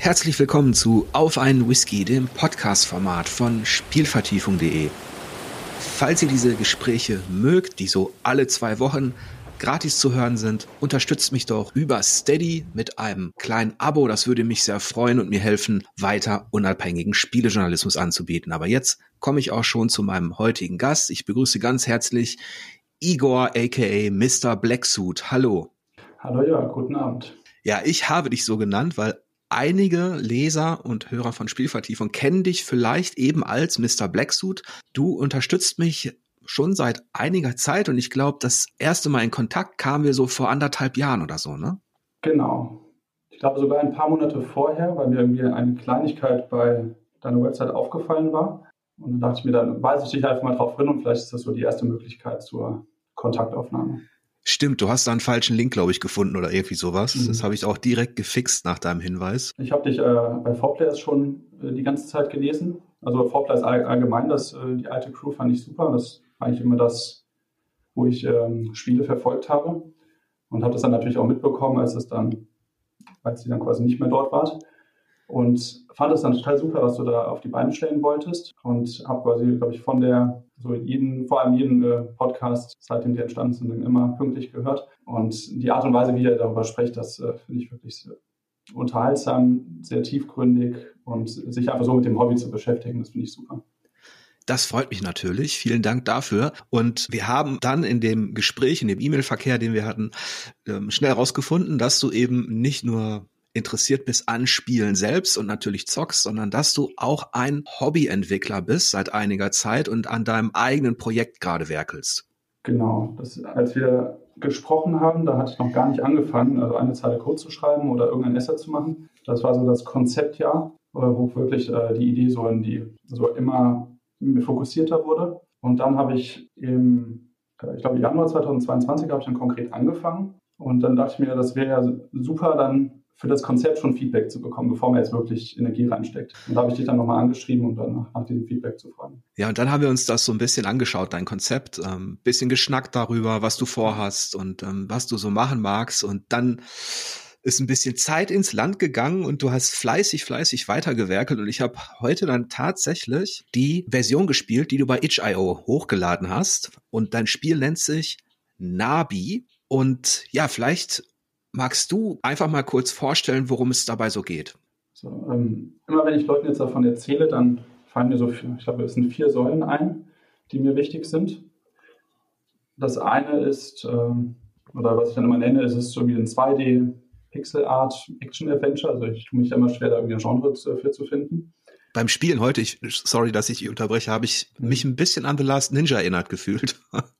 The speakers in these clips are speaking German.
Herzlich willkommen zu Auf einen Whisky, dem Podcast-Format von Spielvertiefung.de. Falls ihr diese Gespräche mögt, die so alle 2 Wochen gratis zu hören sind, unterstützt mich doch über Steady mit einem kleinen Abo. Das würde mich sehr freuen und mir helfen, weiter unabhängigen Spielejournalismus anzubieten. Aber jetzt komme ich auch schon zu meinem heutigen Gast. Ich begrüße ganz herzlich Igor aka Mr. Blacksuit. Hallo. Hallo, ja, guten Abend. Ja, ich habe dich so genannt, weil einige Leser und Hörer von Spielvertiefung kennen dich vielleicht eben als Mr. Blacksuit. Du unterstützt mich schon seit einiger Zeit und ich glaube, das erste Mal in Kontakt kamen wir so vor 1,5 Jahren oder so, ne? Genau. Ich glaube sogar ein paar Monate vorher, weil mir irgendwie eine Kleinigkeit bei deiner Website aufgefallen war. Und dann dachte ich mir, dann weise ich dich einfach mal drauf hin und vielleicht ist das so die erste Möglichkeit zur Kontaktaufnahme. Stimmt, du hast da einen falschen Link, glaube ich, gefunden oder irgendwie sowas. Das habe ich auch direkt gefixt nach deinem Hinweis. Ich habe dich bei 4Players schon die ganze Zeit gelesen. Also 4Players allgemein, die alte Crew fand ich super. Das war eigentlich immer das, wo ich Spiele verfolgt habe. Und habe das dann natürlich auch mitbekommen, als sie dann quasi nicht mehr dort wart. Und fand es dann total super, was du da auf die Beine stellen wolltest. Und habe quasi, glaube ich, vor allem jeden Podcast, seitdem die entstanden sind, immer pünktlich gehört. Und die Art und Weise, wie ihr darüber sprecht, das finde ich wirklich unterhaltsam, sehr tiefgründig und sich einfach so mit dem Hobby zu beschäftigen, das finde ich super. Das freut mich natürlich. Vielen Dank dafür. Und wir haben dann in dem Gespräch, in dem E-Mail-Verkehr, den wir hatten, schnell herausgefunden, dass du eben nicht nur interessiert bist an Spielen selbst und natürlich zockst, sondern dass du auch ein Hobbyentwickler bist seit einiger Zeit und an deinem eigenen Projekt gerade werkelst. Genau. Als wir gesprochen haben, da hatte ich noch gar nicht angefangen, also eine Zeile Code zu schreiben oder irgendein Essay zu machen. Das war so das Konzeptjahr, wo wirklich die Idee so immer fokussierter wurde. Und dann habe ich im Januar 2022 habe ich dann konkret angefangen. Und dann dachte ich mir, das wäre ja super, dann für das Konzept schon Feedback zu bekommen, bevor man jetzt wirklich Energie reinsteckt. Und da habe ich dich dann nochmal angeschrieben, um dann nach diesem Feedback zu fragen. Ja, und dann haben wir uns das so ein bisschen angeschaut, dein Konzept, bisschen geschnackt darüber, was du vorhast und was du so machen magst. Und dann ist ein bisschen Zeit ins Land gegangen und du hast fleißig weitergewerkelt. Und ich habe heute dann tatsächlich die Version gespielt, die du bei itch.io hochgeladen hast. Und dein Spiel nennt sich Nabi. Und ja, vielleicht magst du einfach mal kurz vorstellen, worum es dabei so geht? So, immer wenn ich Leuten jetzt davon erzähle, dann fallen mir ich glaube, es sind 4 Säulen ein, die mir wichtig sind. Das eine ist, oder was ich dann immer nenne, ist es so wie ein 2D Pixel-Art Action-Adventure. Also ich tue mich immer schwer, da irgendwie ein Genre für zu finden. Beim Spielen heute, sorry, dass ich unterbreche, habe ich mich ein bisschen an The Last Ninja erinnert gefühlt.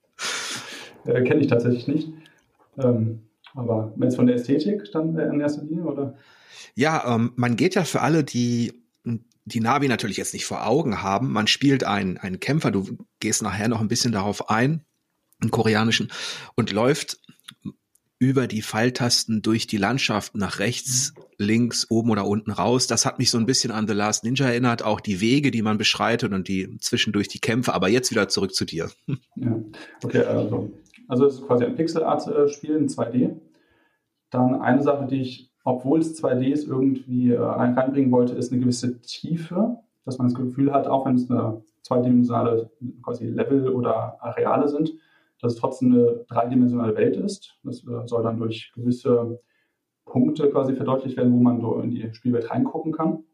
Kenne ich tatsächlich nicht. Aber wenn es von der Ästhetik dann in erster Linie, oder? Ja, man geht ja für alle, die Navi natürlich jetzt nicht vor Augen haben. Man spielt einen Kämpfer, du gehst nachher noch ein bisschen darauf ein, einen koreanischen, und läuft über die Pfeiltasten durch die Landschaft nach rechts, links, oben oder unten raus. Das hat mich so ein bisschen an The Last Ninja erinnert, auch die Wege, die man beschreitet und die zwischendurch die Kämpfe. Aber jetzt wieder zurück zu dir. Ja, okay, also es ist quasi ein Pixel-Art-Spiel in 2D. Dann eine Sache, die ich, obwohl es 2D ist, irgendwie reinbringen wollte, ist eine gewisse Tiefe, dass man das Gefühl hat, auch wenn es eine zweidimensionale quasi Level oder Areale sind, dass es trotzdem eine dreidimensionale Welt ist. Das soll dann durch gewisse Punkte quasi verdeutlicht werden, wo man so in die Spielwelt reingucken kann.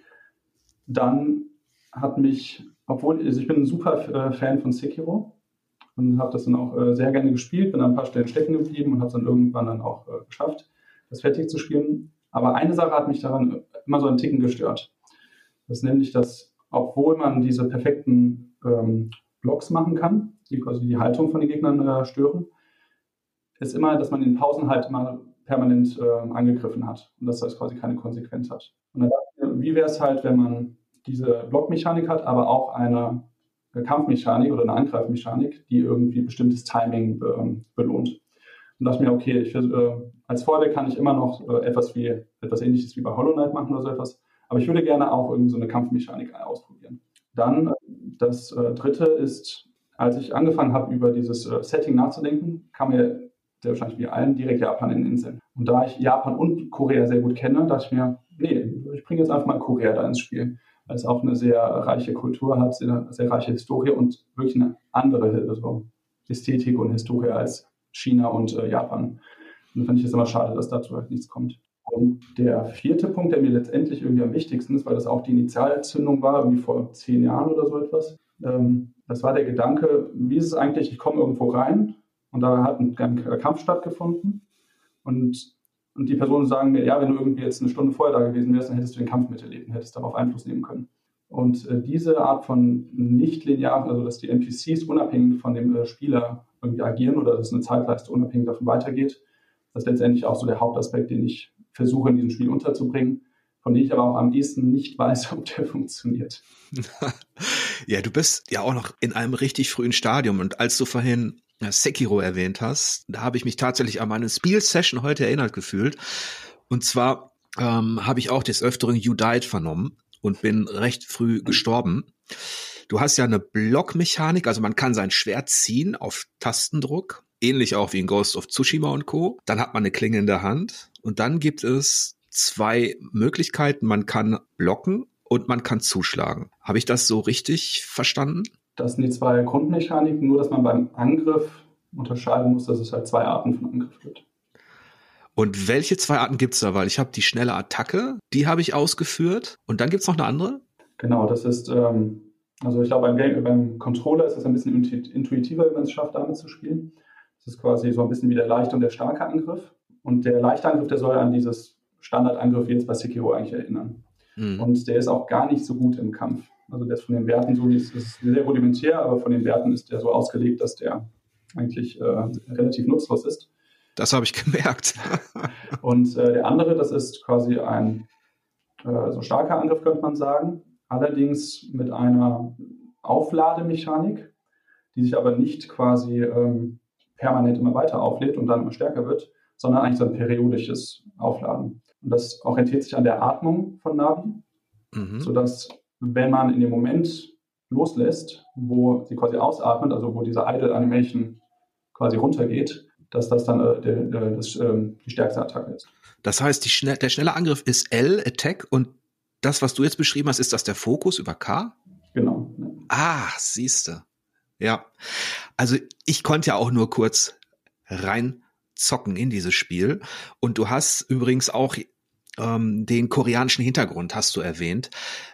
Dann ich bin ein super Fan von Sekiro und habe das dann auch sehr gerne gespielt, bin an ein paar Stellen stecken geblieben und habe es dann irgendwann dann auch geschafft, das fertig zu spielen. Aber eine Sache hat mich daran immer so einen Ticken gestört. Das ist nämlich, dass obwohl man diese perfekten Blocks machen kann, die quasi die Haltung von den Gegnern stören, ist immer, dass man in Pausen halt immer permanent angegriffen hat und dass das quasi keine Konsequenz hat. Und dann dachte ich mir, wie wäre es halt, wenn man diese Blockmechanik hat, aber auch eine Kampfmechanik oder eine Angreifmechanik, die irgendwie bestimmtes Timing belohnt. Und dachte mir, okay, als Vorteil kann ich immer noch etwas Ähnliches wie bei Hollow Knight machen oder so etwas, aber ich würde gerne auch irgendwie so eine Kampfmechanik ausprobieren. Dann das dritte ist, als ich angefangen habe, über dieses Setting nachzudenken, kam mir sehr wahrscheinlich wie allen direkt Japan in den Sinn. Und da ich Japan und Korea sehr gut kenne, dachte ich mir, nee, ich bringe jetzt einfach mal Korea da ins Spiel, weil es auch eine sehr reiche Kultur hat, eine sehr reiche Historie und wirklich eine andere also Ästhetik und Historie als China und Japan. Und dann fand ich es immer schade, dass dazu halt nichts kommt. Und der vierte Punkt, der mir letztendlich irgendwie am wichtigsten ist, weil das auch die Initialzündung war, irgendwie vor 10 Jahren oder so etwas, das war der Gedanke, wie ist es eigentlich, ich komme irgendwo rein und da hat ein Kampf stattgefunden und die Personen sagen mir, ja, wenn du irgendwie jetzt eine Stunde vorher da gewesen wärst, dann hättest du den Kampf miterlebt und hättest darauf Einfluss nehmen können. Und diese Art von nicht-linear, also dass die NPCs unabhängig von dem Spieler irgendwie agieren oder dass eine Zeitleiste unabhängig davon weitergeht, das ist letztendlich auch so der Hauptaspekt, den ich versuche in diesem Spiel unterzubringen, von dem ich aber auch am ehesten nicht weiß, ob der funktioniert. Ja, du bist ja auch noch in einem richtig frühen Stadium und als du vorhin Sekiro erwähnt hast, da habe ich mich tatsächlich an meine Spiel-Session heute erinnert gefühlt. Und zwar habe ich auch des Öfteren You Died vernommen und bin recht früh gestorben. Du hast ja eine Blockmechanik, also man kann sein Schwert ziehen auf Tastendruck, ähnlich auch wie in Ghost of Tsushima und Co. Dann hat man eine Klinge in der Hand und dann gibt es 2 Möglichkeiten. Man kann blocken und man kann zuschlagen. Habe ich das so richtig verstanden? Das sind die 2 Grundmechaniken, nur dass man beim Angriff unterscheiden muss, dass es halt 2 Arten von Angriff gibt. Und welche 2 Arten gibt's da? Weil ich habe die schnelle Attacke, die habe ich ausgeführt. Und dann gibt's noch eine andere? Genau, das ist, also ich glaube, beim Controller ist es ein bisschen intuitiver, wenn man es schafft, damit zu spielen. Das ist quasi so ein bisschen wie der leichte und der starke Angriff. Und der leichte Angriff, der soll an dieses Standardangriff wie jetzt bei Sekiro eigentlich erinnern. Und der ist auch gar nicht so gut im Kampf. Also der ist von den Werten so, ist sehr rudimentär, aber von den Werten ist der so ausgelegt, dass der eigentlich relativ nutzlos ist. Das habe ich gemerkt. Und der andere, das ist quasi ein so starker Angriff, könnte man sagen. Allerdings mit einer Auflademechanik, die sich aber nicht quasi permanent immer weiter auflädt und dann immer stärker wird, sondern eigentlich so ein periodisches Aufladen. Und das orientiert sich an der Atmung von Navi, sodass, wenn man in dem Moment loslässt, wo sie quasi ausatmet, also wo diese Idle Animation quasi runtergeht, dass das dann die stärkste Attacke ist. Das heißt, der schnelle Angriff ist L, Attack, und das, was du jetzt beschrieben hast, ist das der Fokus über K? Genau. Ja. Ah, siehste. Ja, also ich konnte ja auch nur kurz reinzocken in dieses Spiel. Und du hast übrigens auch den koreanischen Hintergrund, hast du erwähnt.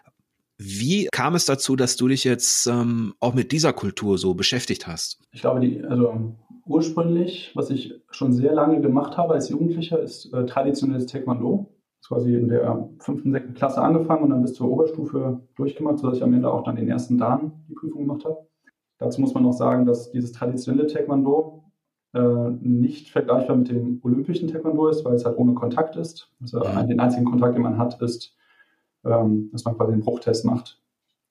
Wie kam es dazu, dass du dich jetzt auch mit dieser Kultur so beschäftigt hast? Ich glaube, ursprünglich, was ich schon sehr lange gemacht habe als Jugendlicher, ist traditionelles Taekwondo. Das ist quasi in der 5., 6. Klasse angefangen und dann bis zur Oberstufe durchgemacht, sodass ich am Ende auch dann den ersten Dan die Prüfung gemacht habe. Dazu muss man noch sagen, dass dieses traditionelle Taekwondo nicht vergleichbar mit dem olympischen Taekwondo ist, weil es halt ohne Kontakt ist. Also den einzigen Kontakt, den man hat, ist, dass man quasi einen Bruchtest macht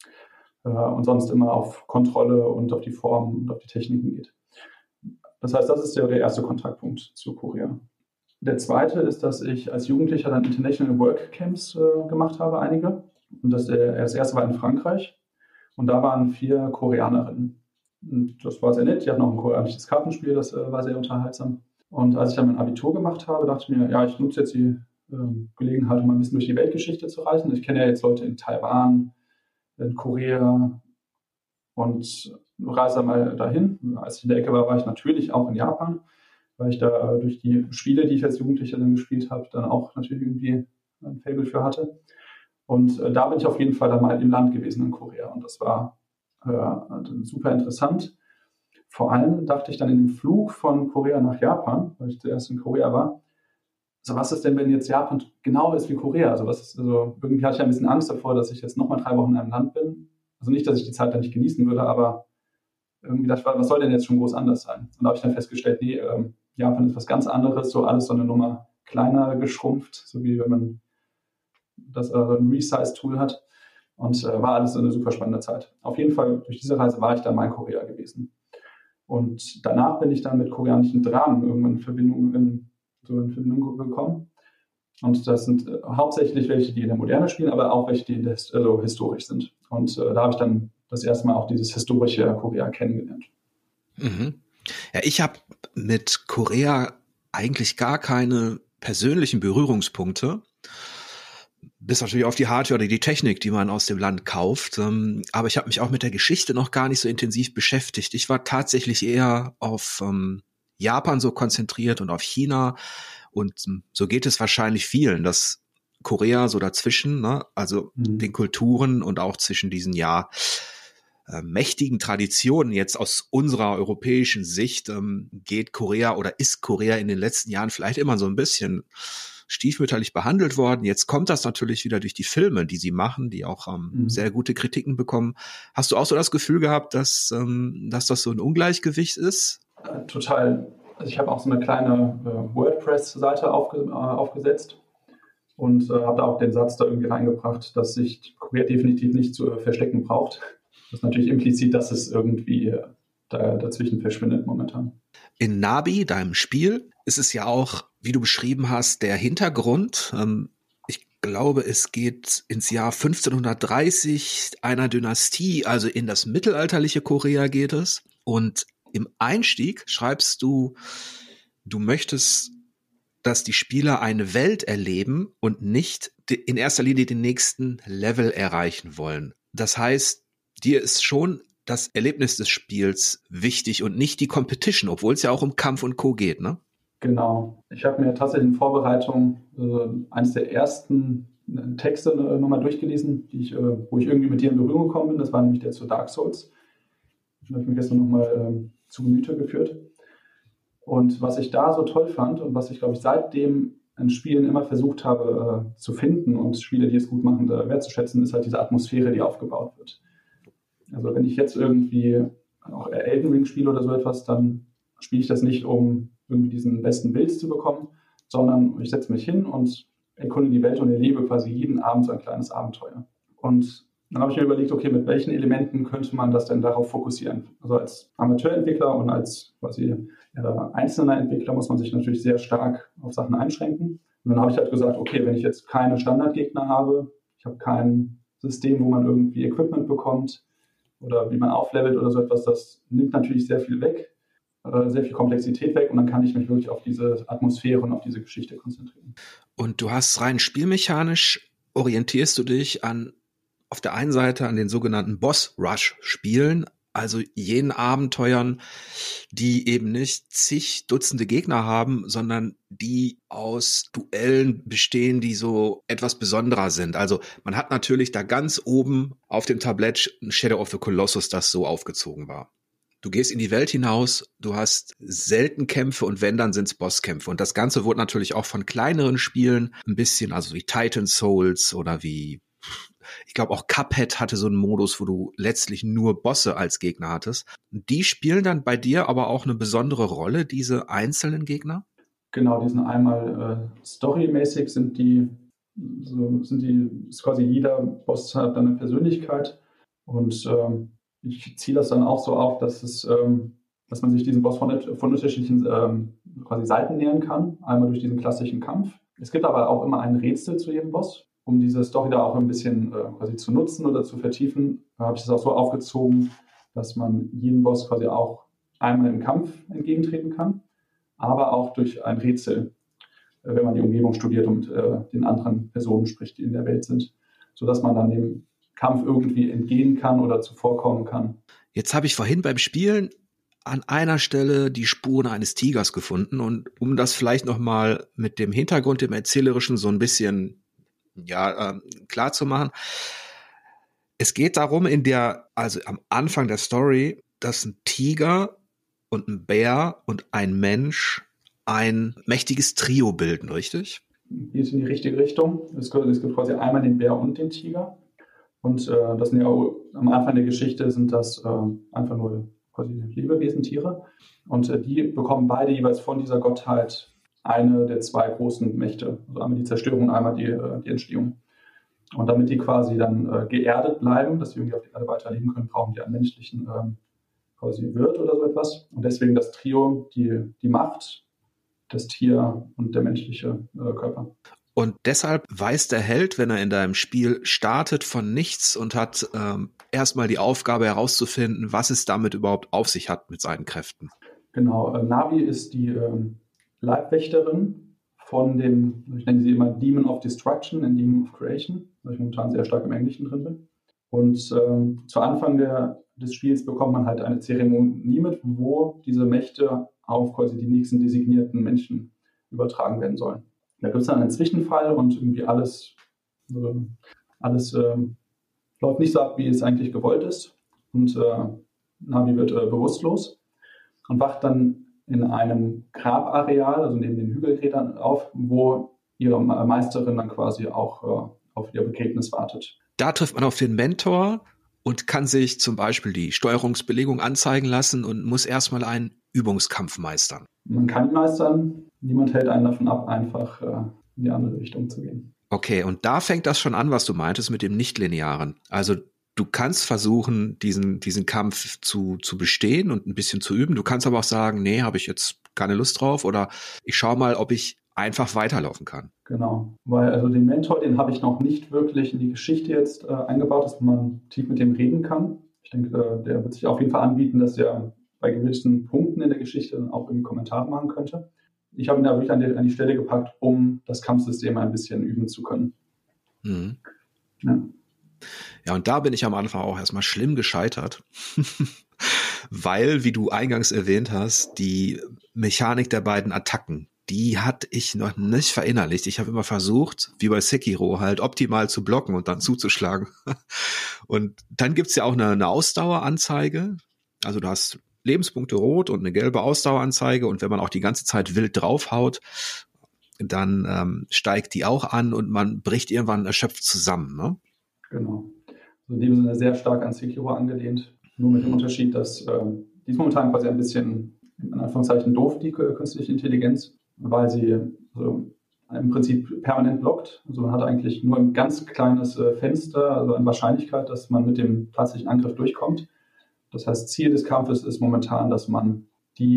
und sonst immer auf Kontrolle und auf die Form und auf die Techniken geht. Das heißt, das ist der erste Kontaktpunkt zu Korea. Der zweite ist, dass ich als Jugendlicher dann International Work Camps gemacht habe, einige. Und das erste war in Frankreich. Und da waren 4 Koreanerinnen. Und das war sehr nett. Die hatten auch ein koreanisches Kartenspiel, das war sehr unterhaltsam. Und als ich dann mein Abitur gemacht habe, dachte ich mir, ja, ich nutze jetzt die Gelegenheit, um ein bisschen durch die Weltgeschichte zu reisen. Ich kenne ja jetzt Leute in Taiwan, in Korea und reise mal dahin. Als ich in der Ecke war ich natürlich auch in Japan, weil ich da durch die Spiele, die ich als Jugendlicher dann gespielt habe, dann auch natürlich irgendwie ein Faible für hatte. Und da bin ich auf jeden Fall dann mal im Land gewesen in Korea und das war super interessant. Vor allem dachte ich dann in dem Flug von Korea nach Japan, weil ich zuerst in Korea war, also was ist denn, wenn jetzt Japan genau ist wie Korea? Also irgendwie hatte ich ein bisschen Angst davor, dass ich jetzt nochmal 3 Wochen in einem Land bin. Also nicht, dass ich die Zeit da nicht genießen würde, aber irgendwie dachte ich, was soll denn jetzt schon groß anders sein? Und da habe ich dann festgestellt, nee, Japan ist was ganz anderes, so alles so eine Nummer kleiner geschrumpft, so wie wenn man ein Resize-Tool hat. Und war alles so eine super spannende Zeit. Auf jeden Fall, durch diese Reise war ich dann mal in Korea gewesen. Und danach bin ich dann mit koreanischen Dramen irgendwann in Verbindung gekommen. Und das sind hauptsächlich welche, die in der Moderne spielen, aber auch welche, die historisch sind. Und da habe ich dann das erste Mal auch dieses historische Korea kennengelernt. Mhm. Ja, ich habe mit Korea eigentlich gar keine persönlichen Berührungspunkte. bis natürlich auf die Hardware oder die Technik, die man aus dem Land kauft. Aber ich habe mich auch mit der Geschichte noch gar nicht so intensiv beschäftigt. Ich war tatsächlich eher auf Japan so konzentriert und auf China. Und so geht es wahrscheinlich vielen, dass Korea so dazwischen, ne, also den Kulturen und auch zwischen diesen, mächtigen Traditionen jetzt aus unserer europäischen Sicht geht Korea oder ist Korea in den letzten Jahren vielleicht immer so ein bisschen stiefmütterlich behandelt worden. Jetzt kommt das natürlich wieder durch die Filme, die sie machen, die auch sehr gute Kritiken bekommen. Hast du auch so das Gefühl gehabt, dass das so ein Ungleichgewicht ist? Total. Also ich habe auch so eine kleine WordPress-Seite aufgesetzt und habe da auch den Satz da irgendwie reingebracht, dass sich Korea definitiv nicht zu verstecken braucht. Das ist natürlich implizit, dass es irgendwie dazwischen verschwindet momentan. In Nabi, deinem Spiel, ist es ja auch, wie du beschrieben hast, der Hintergrund. Ich glaube, es geht ins Jahr 1530 einer Dynastie, also in das mittelalterliche Korea geht es. Und im Einstieg schreibst du, du möchtest, dass die Spieler eine Welt erleben und nicht in erster Linie den nächsten Level erreichen wollen. Das heißt, dir ist schon das Erlebnis des Spiels wichtig und nicht die Competition, obwohl es ja auch um Kampf und Co. geht, ne? Genau. Ich habe mir tatsächlich in Vorbereitung eines der ersten Texte nochmal durchgelesen, wo ich irgendwie mit dir in Berührung gekommen bin. Das war nämlich der zu Dark Souls. Den habe ich mir gestern nochmal zu Gemüte geführt. Und was ich da so toll fand und was ich, glaube ich, seitdem in Spielen immer versucht habe zu finden und Spiele, die es gut machen, wertzuschätzen, ist halt diese Atmosphäre, die aufgebaut wird. Also wenn ich jetzt irgendwie auch Elden Ring spiele oder so etwas, dann spiele ich das nicht, um irgendwie diesen besten Build zu bekommen, sondern ich setze mich hin und erkunde die Welt und erlebe quasi jeden Abend so ein kleines Abenteuer. Und dann habe ich mir überlegt, okay, mit welchen Elementen könnte man das denn darauf fokussieren? Also als Amateurentwickler und als quasi einzelner Entwickler muss man sich natürlich sehr stark auf Sachen einschränken. Und dann habe ich halt gesagt, okay, wenn ich jetzt keine Standardgegner habe, ich habe kein System, wo man irgendwie Equipment bekommt oder wie man auflevelt oder so etwas, das nimmt natürlich sehr viel weg, sehr viel Komplexität weg und dann kann ich mich wirklich auf diese Atmosphäre und auf diese Geschichte konzentrieren. Und du hast rein spielmechanisch, orientierst du dich auf der einen Seite an den sogenannten Boss-Rush-Spielen, also jenen Abenteuern, die eben nicht zig Dutzende Gegner haben, sondern die aus Duellen bestehen, die so etwas besonderer sind. Also man hat natürlich da ganz oben auf dem Tablett Shadow of the Colossus, das so aufgezogen war. Du gehst in die Welt hinaus, du hast selten Kämpfe und wenn, dann sind's Bosskämpfe. Und das Ganze wurde natürlich auch von kleineren Spielen ein bisschen, also wie Titan Souls oder wie, ich glaube auch Cuphead hatte so einen Modus, wo du letztlich nur Bosse als Gegner hattest. Die spielen dann bei dir aber auch eine besondere Rolle, diese einzelnen Gegner? Genau, die sind einmal storymäßig ist quasi jeder Boss hat dann eine Persönlichkeit und ich ziehe das dann auch so auf, dass man sich diesen Boss von unterschiedlichen quasi Seiten nähern kann. Einmal durch diesen klassischen Kampf. Es gibt aber auch immer ein Rätsel zu jedem Boss. Um diese Story da auch ein bisschen quasi zu nutzen oder zu vertiefen, habe ich das auch so aufgezogen, dass man jedem Boss quasi auch einmal im Kampf entgegentreten kann, aber auch durch ein Rätsel, wenn man die Umgebung studiert und mit den anderen Personen spricht, die in der Welt sind, sodass man dann dem Kampf irgendwie entgehen kann oder zuvorkommen kann. Jetzt habe ich vorhin beim Spielen an einer Stelle die Spuren eines Tigers gefunden und um das vielleicht nochmal mit dem Hintergrund, dem Erzählerischen so ein bisschen klar zu machen. Es geht darum, also am Anfang der Story, dass ein Tiger und ein Bär und ein Mensch ein mächtiges Trio bilden, richtig? Geht in die richtige Richtung. Es gibt quasi einmal den Bär und den Tiger. Und das sind ja am Anfang der Geschichte sind das einfach nur quasi Lebewesen, Tiere. Und die bekommen beide jeweils von dieser Gottheit eine der zwei großen Mächte. Also einmal die Zerstörung und einmal die Entstehung. Und damit die quasi dann geerdet bleiben, dass sie irgendwie auf der Erde weiterleben können, brauchen die einen menschlichen quasi Wirt oder so etwas. Und deswegen das Trio, die Macht, das Tier und der menschliche Körper. Und deshalb weiß der Held, wenn er in deinem Spiel startet, von nichts und hat erstmal die Aufgabe herauszufinden, was es damit überhaupt auf sich hat mit seinen Kräften. Genau, Navi ist die Leibwächterin von dem, ich nenne sie immer Demon of Destruction und Demon of Creation, weil ich momentan sehr stark im Englischen drin bin. Und zu Anfang des Spiels bekommt man halt eine Zeremonie mit, wo diese Mächte auf quasi die nächsten designierten Menschen übertragen werden sollen. Da gibt es dann einen Zwischenfall und irgendwie alles läuft nicht so ab, wie es eigentlich gewollt ist. Und Navi wird bewusstlos und wacht dann in einem Grabareal, also neben den Hügelrädern auf, wo ihre Meisterin dann quasi auch auf ihr Begräbnis wartet. Da trifft man auf den Mentor und kann sich zum Beispiel die Steuerungsbelegung anzeigen lassen und muss erstmal einen Übungskampf meistern. Man kann ihn meistern, niemand hält einen davon ab, einfach in die andere Richtung zu gehen. Okay, und da fängt das schon an, was du meintest mit dem Nichtlinearen. Also du kannst versuchen, diesen Kampf zu bestehen und ein bisschen zu üben. Du kannst aber auch sagen, nee, habe ich jetzt keine Lust drauf oder ich schaue mal, ob ich einfach weiterlaufen kann. Genau, weil also den Mentor, den habe ich noch nicht wirklich in die Geschichte jetzt eingebaut, dass man tief mit dem reden kann. Ich denke, der wird sich auf jeden Fall anbieten, dass er bei gewissen Punkten in der Geschichte dann auch irgendwie Kommentare machen könnte. Ich habe ihn da wirklich an die Stelle gepackt, um das Kampfsystem ein bisschen üben zu können. Mhm. Ja. Ja, und da bin ich am Anfang auch erstmal schlimm gescheitert, weil, wie du eingangs erwähnt hast, die Mechanik der beiden Attacken, die hatte ich noch nicht verinnerlicht. Ich habe immer versucht, wie bei Sekiro, halt optimal zu blocken und dann zuzuschlagen. Und dann gibt's ja auch eine Ausdaueranzeige. Also du hast Lebenspunkte rot und eine gelbe Ausdaueranzeige. Und wenn man auch die ganze Zeit wild draufhaut, dann steigt die auch an und man bricht irgendwann erschöpft zusammen, ne? Genau. Also in dem Sinne sehr stark an Sekiro angelehnt. Nur mit dem Unterschied, dass die ist momentan quasi ein bisschen, in Anführungszeichen, doof, die künstliche Intelligenz, weil sie also im Prinzip permanent blockt. Also man hat eigentlich nur ein ganz kleines Fenster, also eine Wahrscheinlichkeit, dass man mit dem tatsächlichen Angriff durchkommt. Das heißt, Ziel des Kampfes ist momentan, dass man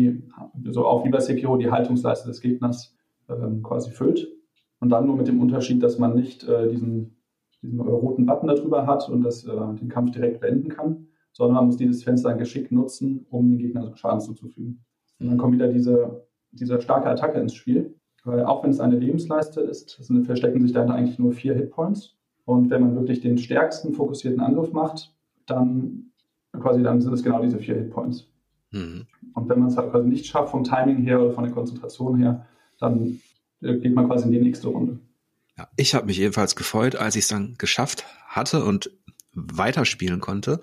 so auch wie bei Sekiro, die Haltungsleiste des Gegners quasi füllt. Und dann nur mit dem Unterschied, dass man nicht diesen roten Button darüber hat und den Kampf direkt beenden kann, sondern man muss dieses Fenster geschickt nutzen, um den Gegner Schaden zuzufügen. Und dann kommt wieder diese starke Attacke ins Spiel, weil auch wenn es eine Lebensleiste ist, verstecken sich dahinter eigentlich nur 4 Hitpoints. Und wenn man wirklich den stärksten fokussierten Angriff macht, dann sind es genau diese 4 Hitpoints. Mhm. Und wenn man es halt quasi nicht schafft vom Timing her oder von der Konzentration her, dann geht man quasi in die nächste Runde. Ja, ich habe mich ebenfalls gefreut, als ich es dann geschafft hatte und weiterspielen konnte.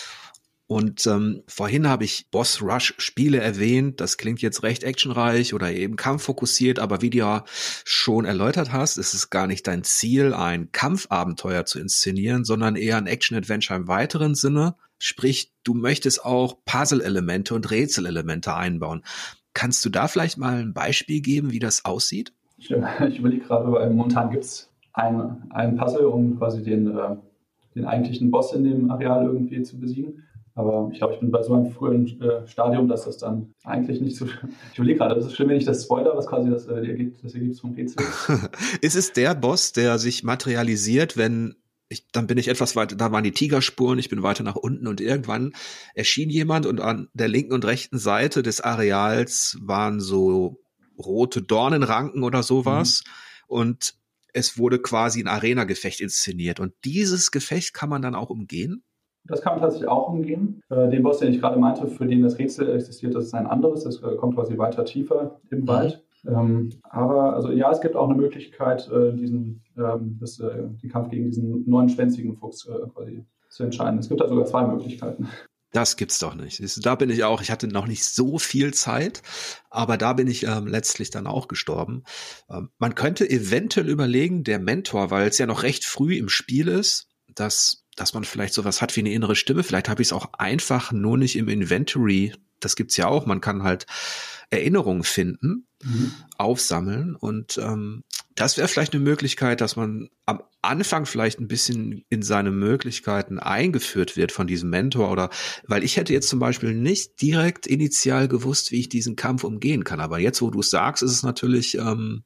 Und vorhin habe ich Boss-Rush-Spiele erwähnt. Das klingt jetzt recht actionreich oder eben kampffokussiert, aber wie du ja schon erläutert hast, ist es gar nicht dein Ziel, ein Kampfabenteuer zu inszenieren, sondern eher ein Action-Adventure im weiteren Sinne. Sprich, du möchtest auch Puzzle-Elemente und Rätselelemente einbauen. Kannst du da vielleicht mal ein Beispiel geben, wie das aussieht? Ich überlege gerade, weil momentan gibt es ein Puzzle, um quasi den eigentlichen Boss in dem Areal irgendwie zu besiegen. Aber ich glaube, ich bin bei so einem frühen Stadium, dass das dann eigentlich nicht so... Ich überlege gerade, das ist schlimm, wenn ich das spoiler, was quasi das Ergebnis vom Rätsel ist. Ist es der Boss, der sich materialisiert, dann bin ich etwas weiter, da waren die Tigerspuren, ich bin weiter nach unten und irgendwann erschien jemand und an der linken und rechten Seite des Areals waren so rote Dornenranken oder sowas und es wurde quasi ein Arena-Gefecht inszeniert und dieses Gefecht kann man dann auch umgehen? Das kann man tatsächlich auch umgehen. Den Boss, den ich gerade meinte, für den das Rätsel existiert, das ist ein anderes, das kommt quasi weiter tiefer im Wald. Aber also ja, es gibt auch eine Möglichkeit, den Kampf gegen diesen neunschwänzigen Fuchs quasi zu entscheiden. Es gibt da sogar 2 Möglichkeiten. Das gibt's doch nicht. Da bin ich hatte noch nicht so viel Zeit, aber da bin ich letztlich dann auch gestorben. Man könnte eventuell überlegen, der Mentor, weil es ja noch recht früh im Spiel ist, dass man vielleicht sowas hat wie eine innere Stimme. Vielleicht habe ich es auch einfach nur nicht im Inventory. Das gibt's ja auch. Man kann halt Erinnerungen finden, aufsammeln und das wäre vielleicht eine Möglichkeit, dass man am Anfang vielleicht ein bisschen in seine Möglichkeiten eingeführt wird von diesem Mentor oder, weil ich hätte jetzt zum Beispiel nicht direkt initial gewusst, wie ich diesen Kampf umgehen kann. Aber jetzt, wo du es sagst, ist es natürlich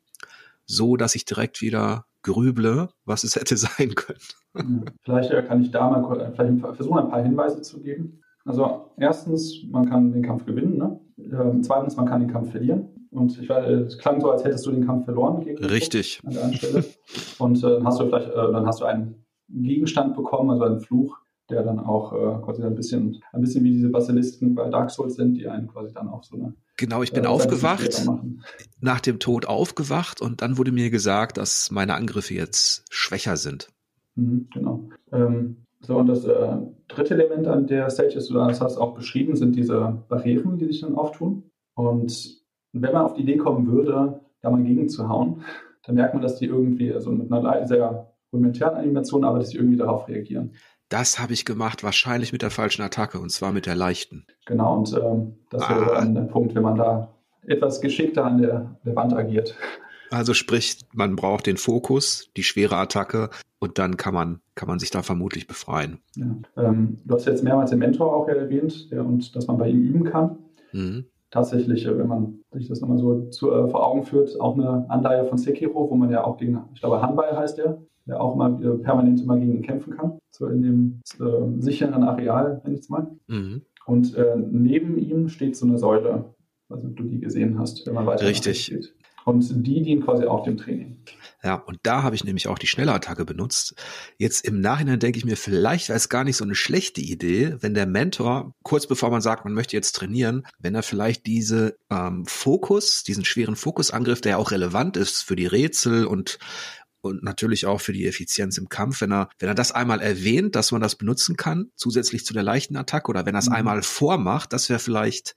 so, dass ich direkt wieder grüble, was es hätte sein können. Vielleicht kann ich da mal versuchen, ein paar Hinweise zu geben. Also erstens, man kann den Kampf gewinnen, ne? Zweitens, man kann den Kampf verlieren. Und es klang so, als hättest du den Kampf verloren gegen den Richtig. an der einen Stelle. Und dann hast du einen Gegenstand bekommen, also einen Fluch, der dann auch quasi ein bisschen wie diese Basilisken bei Dark Souls sind, die einen quasi dann auch so eine. Genau, ich bin aufgewacht, nach dem Tod aufgewacht und dann wurde mir gesagt, dass meine Angriffe jetzt schwächer sind. Genau. So, und das dritte Element an der Stage ist, das hast du auch beschrieben, sind diese Barrieren, die sich dann auftun. Und wenn man auf die Idee kommen würde, da mal gegen zu hauen, dann merkt man, dass die irgendwie, also mit einer sehr rudimentären Animation, aber dass die irgendwie darauf reagieren. Das habe ich gemacht, wahrscheinlich mit der falschen Attacke, und zwar mit der leichten. Genau, und das wäre dann der Punkt, wenn man da etwas geschickter an der Wand agiert. Also sprich, man braucht den Fokus, die schwere Attacke, und dann kann man sich da vermutlich befreien. Ja. Du hast jetzt mehrmals den Mentor auch erwähnt, und dass man bei ihm üben kann. Mhm. Tatsächlich, wenn man sich das nochmal so vor Augen führt, auch eine Anleihe von Sekiro, wo man ja auch gegen, ich glaube Hanbei heißt der auch mal permanent immer gegen ihn kämpfen kann, so in dem sicheren Areal, nenne ich es mal. Mhm. Und neben ihm steht so eine Säule, also ob du die gesehen hast, wenn man weiter geht. Und die dienen quasi auch dem Training. Ja, und da habe ich nämlich auch die schnelle Attacke benutzt. Jetzt im Nachhinein denke ich mir, vielleicht wäre es gar nicht so eine schlechte Idee, wenn der Mentor, kurz bevor man sagt, man möchte jetzt trainieren, wenn er vielleicht diesen schweren Fokusangriff, der ja auch relevant ist für die Rätsel und natürlich auch für die Effizienz im Kampf, wenn er das einmal erwähnt, dass man das benutzen kann, zusätzlich zu der leichten Attacke, oder wenn er es einmal vormacht, das wäre vielleicht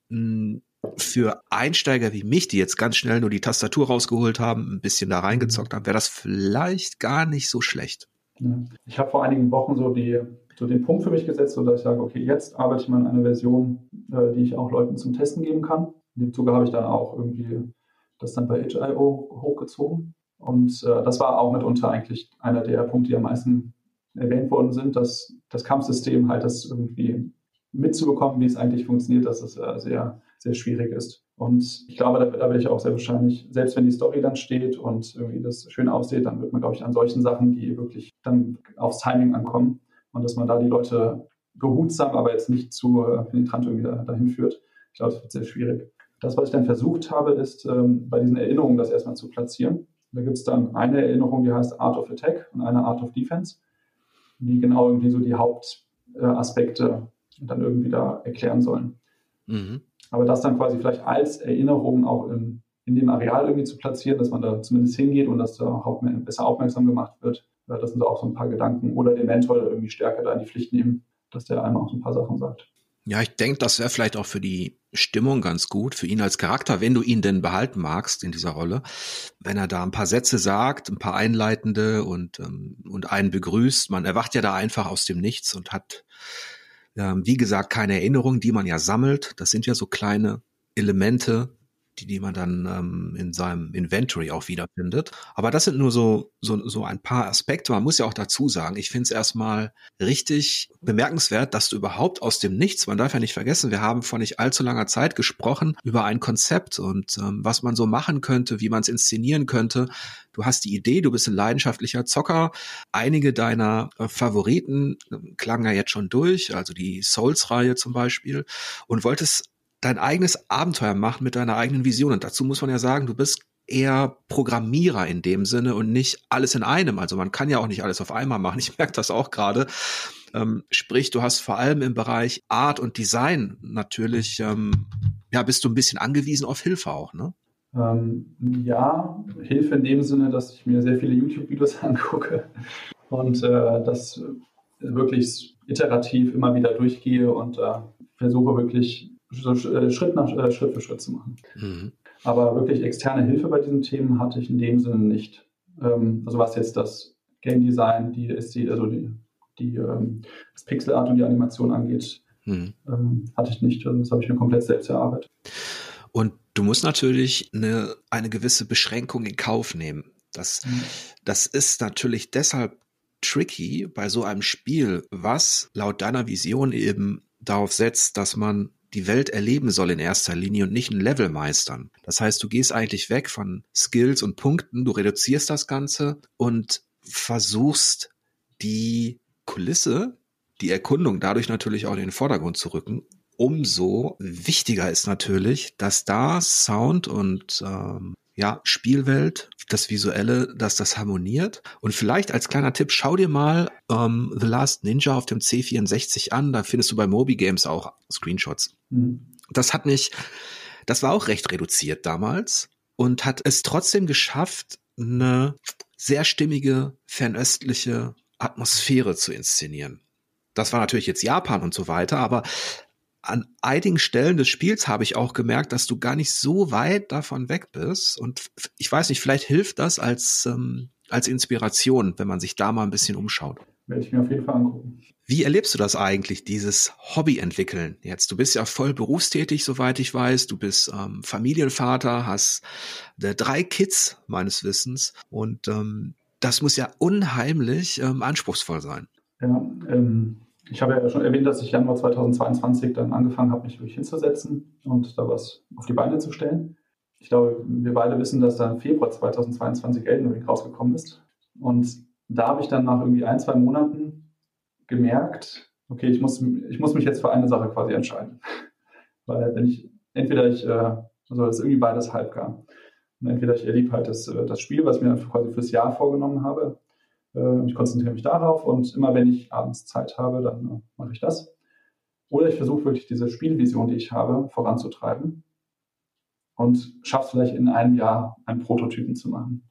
für Einsteiger wie mich, die jetzt ganz schnell nur die Tastatur rausgeholt haben, ein bisschen da reingezockt haben, wäre das vielleicht gar nicht so schlecht. Ja. Ich habe vor einigen Wochen so den Punkt für mich gesetzt, dass ich sage, okay, jetzt arbeite ich mal an einer Version, die ich auch Leuten zum Testen geben kann. In dem Zuge habe ich dann auch irgendwie das dann bei itch.io hochgezogen. Und das war auch mitunter eigentlich einer der Punkte, die am meisten erwähnt worden sind, dass das Kampfsystem halt das irgendwie mitzubekommen, wie es eigentlich funktioniert, dass es sehr, sehr schwierig ist. Und ich glaube, da werde ich auch sehr wahrscheinlich, selbst wenn die Story dann steht und irgendwie das schön aussieht, dann wird man, glaube ich, an solchen Sachen, die wirklich dann aufs Timing ankommen und dass man da die Leute behutsam, aber jetzt nicht zu penetrant irgendwie dahin führt. Ich glaube, das wird sehr schwierig. Das, was ich dann versucht habe, ist, bei diesen Erinnerungen das erstmal zu platzieren. Da gibt es dann eine Erinnerung, die heißt Art of Attack und eine Art of Defense, die genau irgendwie so die Hauptaspekte dann irgendwie da erklären sollen. Mhm. Aber das dann quasi vielleicht als Erinnerung auch in dem Areal irgendwie zu platzieren, dass man da zumindest hingeht und dass da auch besser aufmerksam gemacht wird. Das sind so auch so ein paar Gedanken. Oder den Mentor irgendwie stärker da in die Pflicht nehmen, dass der einem auch so ein paar Sachen sagt. Ja, ich denke, das wäre vielleicht auch für die Stimmung ganz gut, für ihn als Charakter, wenn du ihn denn behalten magst in dieser Rolle, wenn er da ein paar Sätze sagt, ein paar einleitende und einen begrüßt. Man erwacht ja da einfach aus dem Nichts und hat, wie gesagt, keine Erinnerung, die man ja sammelt. Das sind ja so kleine Elemente, die man dann in seinem Inventory auch wiederfindet. Aber das sind nur so ein paar Aspekte. Man muss ja auch dazu sagen, ich finde es erstmal richtig bemerkenswert, dass du überhaupt aus dem Nichts, man darf ja nicht vergessen, wir haben vor nicht allzu langer Zeit gesprochen über ein Konzept und was man so machen könnte, wie man es inszenieren könnte. Du hast die Idee, du bist ein leidenschaftlicher Zocker. Einige deiner Favoriten klangen ja jetzt schon durch, also die Souls-Reihe zum Beispiel, und wolltest dein eigenes Abenteuer machen mit deiner eigenen Vision. Und dazu muss man ja sagen, du bist eher Programmierer in dem Sinne und nicht alles in einem. Also man kann ja auch nicht alles auf einmal machen. Ich merke das auch gerade. Sprich, du hast vor allem im Bereich Art und Design natürlich, bist du ein bisschen angewiesen auf Hilfe auch, ne? Ja, Hilfe in dem Sinne, dass ich mir sehr viele YouTube-Videos angucke und das wirklich iterativ immer wieder durchgehe und versuche wirklich Schritt für Schritt zu machen. Mhm. Aber wirklich externe Hilfe bei diesen Themen hatte ich in dem Sinne nicht. Also was jetzt das Game Design, das Pixel Art und die Animation angeht, hatte ich nicht. Also das habe ich mir komplett selbst erarbeitet. Und du musst natürlich eine gewisse Beschränkung in Kauf nehmen. Das ist natürlich deshalb tricky bei so einem Spiel, was laut deiner Vision eben darauf setzt, dass man die Welt erleben soll in erster Linie und nicht ein Level meistern. Das heißt, du gehst eigentlich weg von Skills und Punkten, du reduzierst das Ganze und versuchst die Kulisse, die Erkundung dadurch natürlich auch in den Vordergrund zu rücken. Umso wichtiger ist natürlich, dass da Sound und Spielwelt, das Visuelle, dass das harmoniert. Und vielleicht als kleiner Tipp, schau dir mal The Last Ninja auf dem C64 an. Da findest du bei Moby Games auch Screenshots. Das war auch recht reduziert damals und hat es trotzdem geschafft, eine sehr stimmige, fernöstliche Atmosphäre zu inszenieren. Das war natürlich jetzt Japan und so weiter, aber an einigen Stellen des Spiels habe ich auch gemerkt, dass du gar nicht so weit davon weg bist. Und ich weiß nicht, vielleicht hilft das als Inspiration, wenn man sich da mal ein bisschen umschaut. Werde ich mir auf jeden Fall angucken. Wie erlebst du das eigentlich, dieses Hobby entwickeln jetzt? Du bist ja voll berufstätig, soweit ich weiß. Du bist Familienvater, hast 3 Kids meines Wissens. Und das muss ja unheimlich anspruchsvoll sein. Ja, ich habe ja schon erwähnt, dass ich Januar 2022 dann angefangen habe, mich wirklich hinzusetzen und da was auf die Beine zu stellen. Ich glaube, wir beide wissen, dass da im Februar 2022 Elden Ring rausgekommen ist. Und da habe ich dann nach irgendwie 1-2 Monaten gemerkt, okay, ich muss mich jetzt für eine Sache quasi entscheiden. Weil wenn ich, das ist irgendwie beides halbgar. Und entweder ich erlebe halt das Spiel, was ich mir quasi fürs Jahr vorgenommen habe, ich konzentriere mich darauf und immer wenn ich abends Zeit habe, dann mache ich das. Oder ich versuche wirklich diese Spielvision, die ich habe, voranzutreiben und schaffe es vielleicht in einem Jahr einen Prototypen zu machen,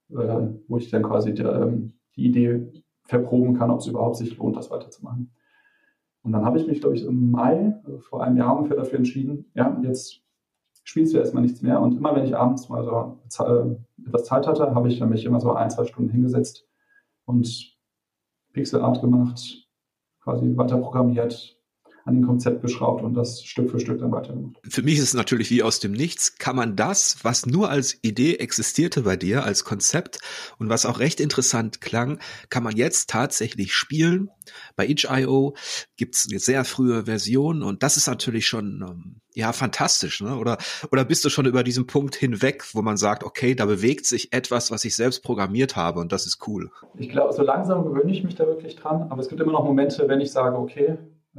wo ich dann quasi die Idee verproben kann, ob es überhaupt sich lohnt, das weiterzumachen. Und dann habe ich mich, glaube ich, im Mai, also vor einem Jahr ungefähr, dafür entschieden, ja, jetzt spielst du erstmal nichts mehr. Und immer wenn ich abends mal so etwas Zeit hatte, habe ich mich immer so 1-2 Stunden hingesetzt und Pixelart gemacht, quasi weiter programmiert, an dem Konzept geschraubt und das Stück für Stück dann weitergemacht. Für mich ist es natürlich wie aus dem Nichts. Kann man das, was nur als Idee existierte bei dir, als Konzept und was auch recht interessant klang, kann man jetzt tatsächlich spielen. Bei itch.io gibt es eine sehr frühe Version und das ist natürlich schon fantastisch, ne? Oder bist du schon über diesen Punkt hinweg, wo man sagt, okay, da bewegt sich etwas, was ich selbst programmiert habe und das ist cool? Ich glaube, so langsam gewöhne ich mich da wirklich dran, aber es gibt immer noch Momente, wenn ich sage, okay,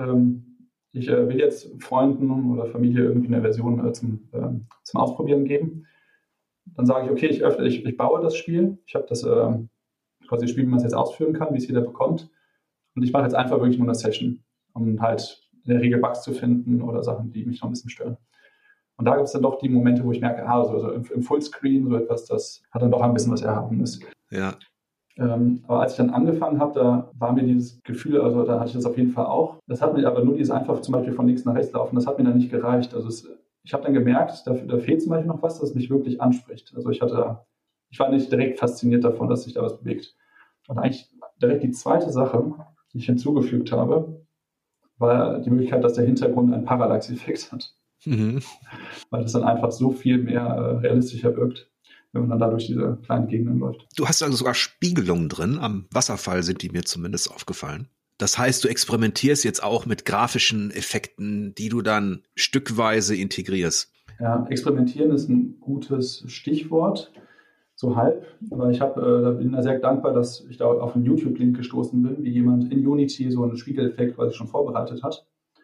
ich will jetzt Freunden oder Familie irgendwie eine Version zum Ausprobieren geben. Dann sage ich, okay, ich baue das Spiel. Ich habe das quasi Spiel, wie man es jetzt ausführen kann, wie es jeder bekommt. Und ich mache jetzt einfach wirklich nur eine Session, um halt in der Regel Bugs zu finden oder Sachen, die mich noch ein bisschen stören. Und da gibt es dann doch die Momente, wo ich merke, so im Fullscreen, so etwas, das hat dann doch ein bisschen was Erhabenes. Ja. Aber als ich dann angefangen habe, da war mir dieses Gefühl, also da hatte ich das auf jeden Fall auch. Das hat mir aber nur dieses einfach zum Beispiel von links nach rechts laufen, das hat mir dann nicht gereicht. Also ich habe dann gemerkt, da fehlt zum Beispiel noch was, das mich wirklich anspricht. Also ich war nicht direkt fasziniert davon, dass sich da was bewegt. Und eigentlich direkt die zweite Sache, die ich hinzugefügt habe, war die Möglichkeit, dass der Hintergrund einen Parallax-Effekt hat. Mhm. Weil das dann einfach so viel mehr realistischer wirkt, wenn man dann da durch diese kleinen Gegenden läuft. Du hast also sogar Spiegelungen drin. Am Wasserfall sind die mir zumindest aufgefallen. Das heißt, du experimentierst jetzt auch mit grafischen Effekten, die du dann stückweise integrierst. Ja, experimentieren ist ein gutes Stichwort, so halb. Aber da bin ich sehr dankbar, dass ich da auf einen YouTube-Link gestoßen bin, wie jemand in Unity so einen Spiegeleffekt quasi schon vorbereitet hat.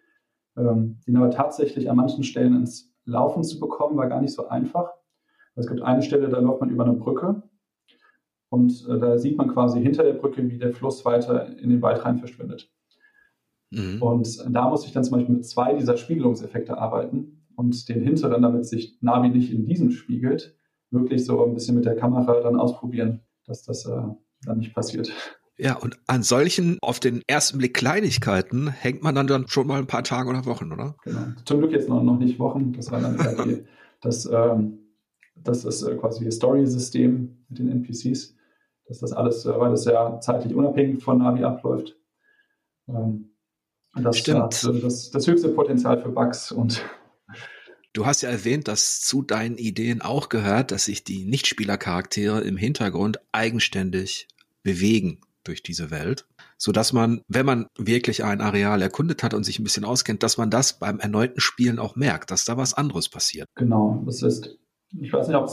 Den aber tatsächlich an manchen Stellen ins Laufen zu bekommen, war gar nicht so einfach. Es gibt eine Stelle, da läuft man über eine Brücke und da sieht man quasi hinter der Brücke, wie der Fluss weiter in den Wald rein verschwindet. Mhm. Und da muss ich dann zum Beispiel mit 2 dieser Spiegelungseffekte arbeiten und den hinteren, damit sich Navi nicht in diesem spiegelt, wirklich so ein bisschen mit der Kamera dann ausprobieren, dass das dann nicht passiert. Ja, und an solchen, auf den ersten Blick Kleinigkeiten, hängt man dann schon mal ein paar Tage oder Wochen, oder? Genau. Zum Glück jetzt noch nicht Wochen, das war dann das ist quasi das Story-System mit den NPCs, dass das alles, weil das ja zeitlich unabhängig von Navi abläuft. Das Stimmt. Hat das höchste Potenzial für Bugs. Und du hast ja erwähnt, dass zu deinen Ideen auch gehört, dass sich die Nichtspielercharaktere im Hintergrund eigenständig bewegen durch diese Welt, sodass man, wenn man wirklich ein Areal erkundet hat und sich ein bisschen auskennt, dass man das beim erneuten Spielen auch merkt, dass da was anderes passiert. Genau, das ist, ich weiß nicht,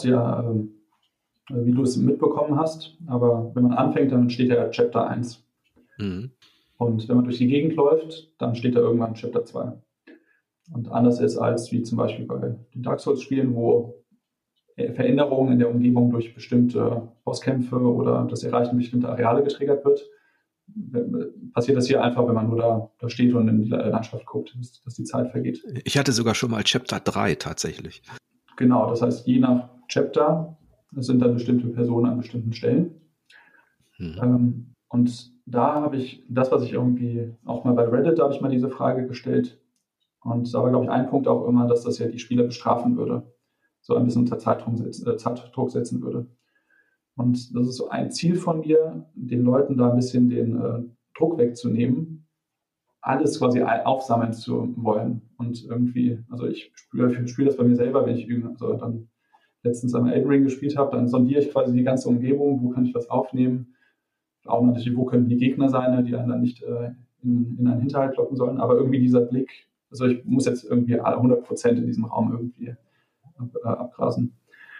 wie du es mitbekommen hast, aber wenn man anfängt, dann steht ja Chapter 1. Mhm. Und wenn man durch die Gegend läuft, dann steht da irgendwann Chapter 2. Und anders ist als wie zum Beispiel bei den Dark Souls-Spielen, wo Veränderungen in der Umgebung durch bestimmte Bosskämpfe oder das Erreichen bestimmter Areale getriggert wird, passiert das hier einfach, wenn man nur da steht und in die Landschaft guckt, dass die Zeit vergeht. Ich hatte sogar schon mal Chapter 3 tatsächlich. Genau, das heißt, je nach Chapter sind dann bestimmte Personen an bestimmten Stellen. Und da habe ich das, was ich irgendwie auch mal bei Reddit, da habe ich mal diese Frage gestellt. Und da war, glaube ich, ein Punkt auch immer, dass das ja die Spieler bestrafen würde. So ein bisschen unter Zeitdruck setzen würde. Und das ist so ein Ziel von mir, den Leuten da ein bisschen den Druck wegzunehmen, alles quasi aufsammeln zu wollen. Und irgendwie, also ich spüre das bei mir selber, wenn ich also dann letztens einmal Elden Ring gespielt habe, dann sondiere ich quasi die ganze Umgebung, wo kann ich was aufnehmen, auch natürlich, wo können die Gegner sein, die einen dann nicht in einen Hinterhalt locken sollen, aber irgendwie dieser Blick, also ich muss jetzt irgendwie 100% in diesem Raum irgendwie abgrasen.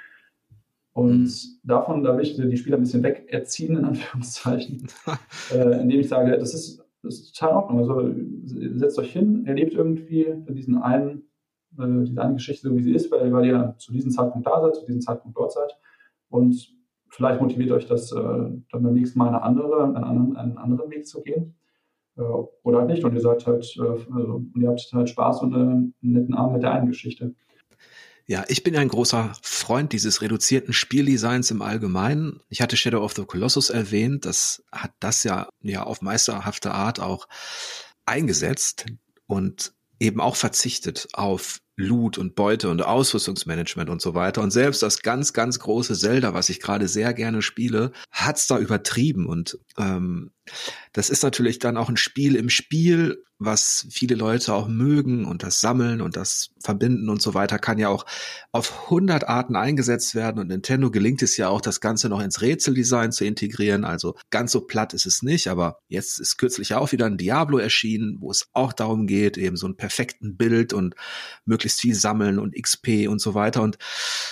Und da will ich die Spieler ein bisschen weg erziehen, in Anführungszeichen, indem ich sage, das ist total in Ordnung. Also setzt euch hin, erlebt irgendwie diese eine Geschichte, so wie sie ist, weil ihr zu diesem Zeitpunkt da seid, zu diesem Zeitpunkt dort seid. Und vielleicht motiviert euch das dann beim nächsten Mal einen anderen Weg zu gehen. Oder halt nicht. Und ihr seid halt, ihr habt halt Spaß und einen netten Abend mit der einen Geschichte. Ja, ich bin ein großer Freund dieses reduzierten Spieldesigns im Allgemeinen. Ich hatte Shadow of the Colossus erwähnt, das hat das ja auf meisterhafte Art auch eingesetzt und eben auch verzichtet auf Loot und Beute und Ausrüstungsmanagement und so weiter. Und selbst das ganz, ganz große Zelda, was ich gerade sehr gerne spiele, hat's da übertrieben. Und das ist natürlich dann auch ein Spiel im Spiel, was viele Leute auch mögen, und das Sammeln und das Verbinden und so weiter kann ja auch auf 100 Arten eingesetzt werden, und Nintendo gelingt es ja auch, das Ganze noch ins Rätseldesign zu integrieren. Also ganz so platt ist es nicht, aber jetzt ist kürzlich auch wieder ein Diablo erschienen, wo es auch darum geht, eben so einen perfekten Bild und möglichst viel sammeln und XP und so weiter. Und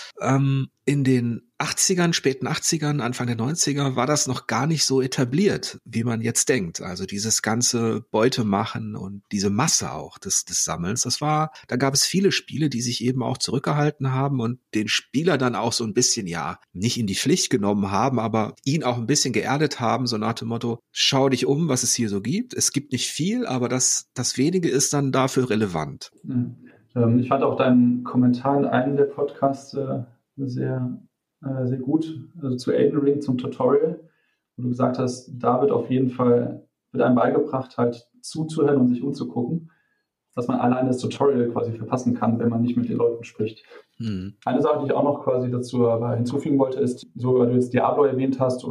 in den 80ern, späten 80ern, Anfang der 90er war das noch gar nicht so etabliert, wie man jetzt denkt. Also dieses ganze Beute machen und diese Masse auch des Sammelns, da gab es viele Spiele, die sich eben auch zurückgehalten haben und den Spieler dann auch so ein bisschen, nicht in die Pflicht genommen haben, aber ihn auch ein bisschen geerdet haben, so nach dem Motto, schau dich um, was es hier so gibt. Es gibt nicht viel, aber das wenige ist dann dafür relevant. Ich fand auch deinen Kommentar in einem der Podcasts sehr gut, also zu Elden Ring, zum Tutorial, wo du gesagt hast, da wird einem beigebracht, halt zuzuhören und sich umzugucken, dass man alleine das Tutorial quasi verpassen kann, wenn man nicht mit den Leuten spricht. Eine Sache, die ich auch noch quasi dazu hinzufügen wollte, ist, so weil du jetzt Diablo erwähnt hast,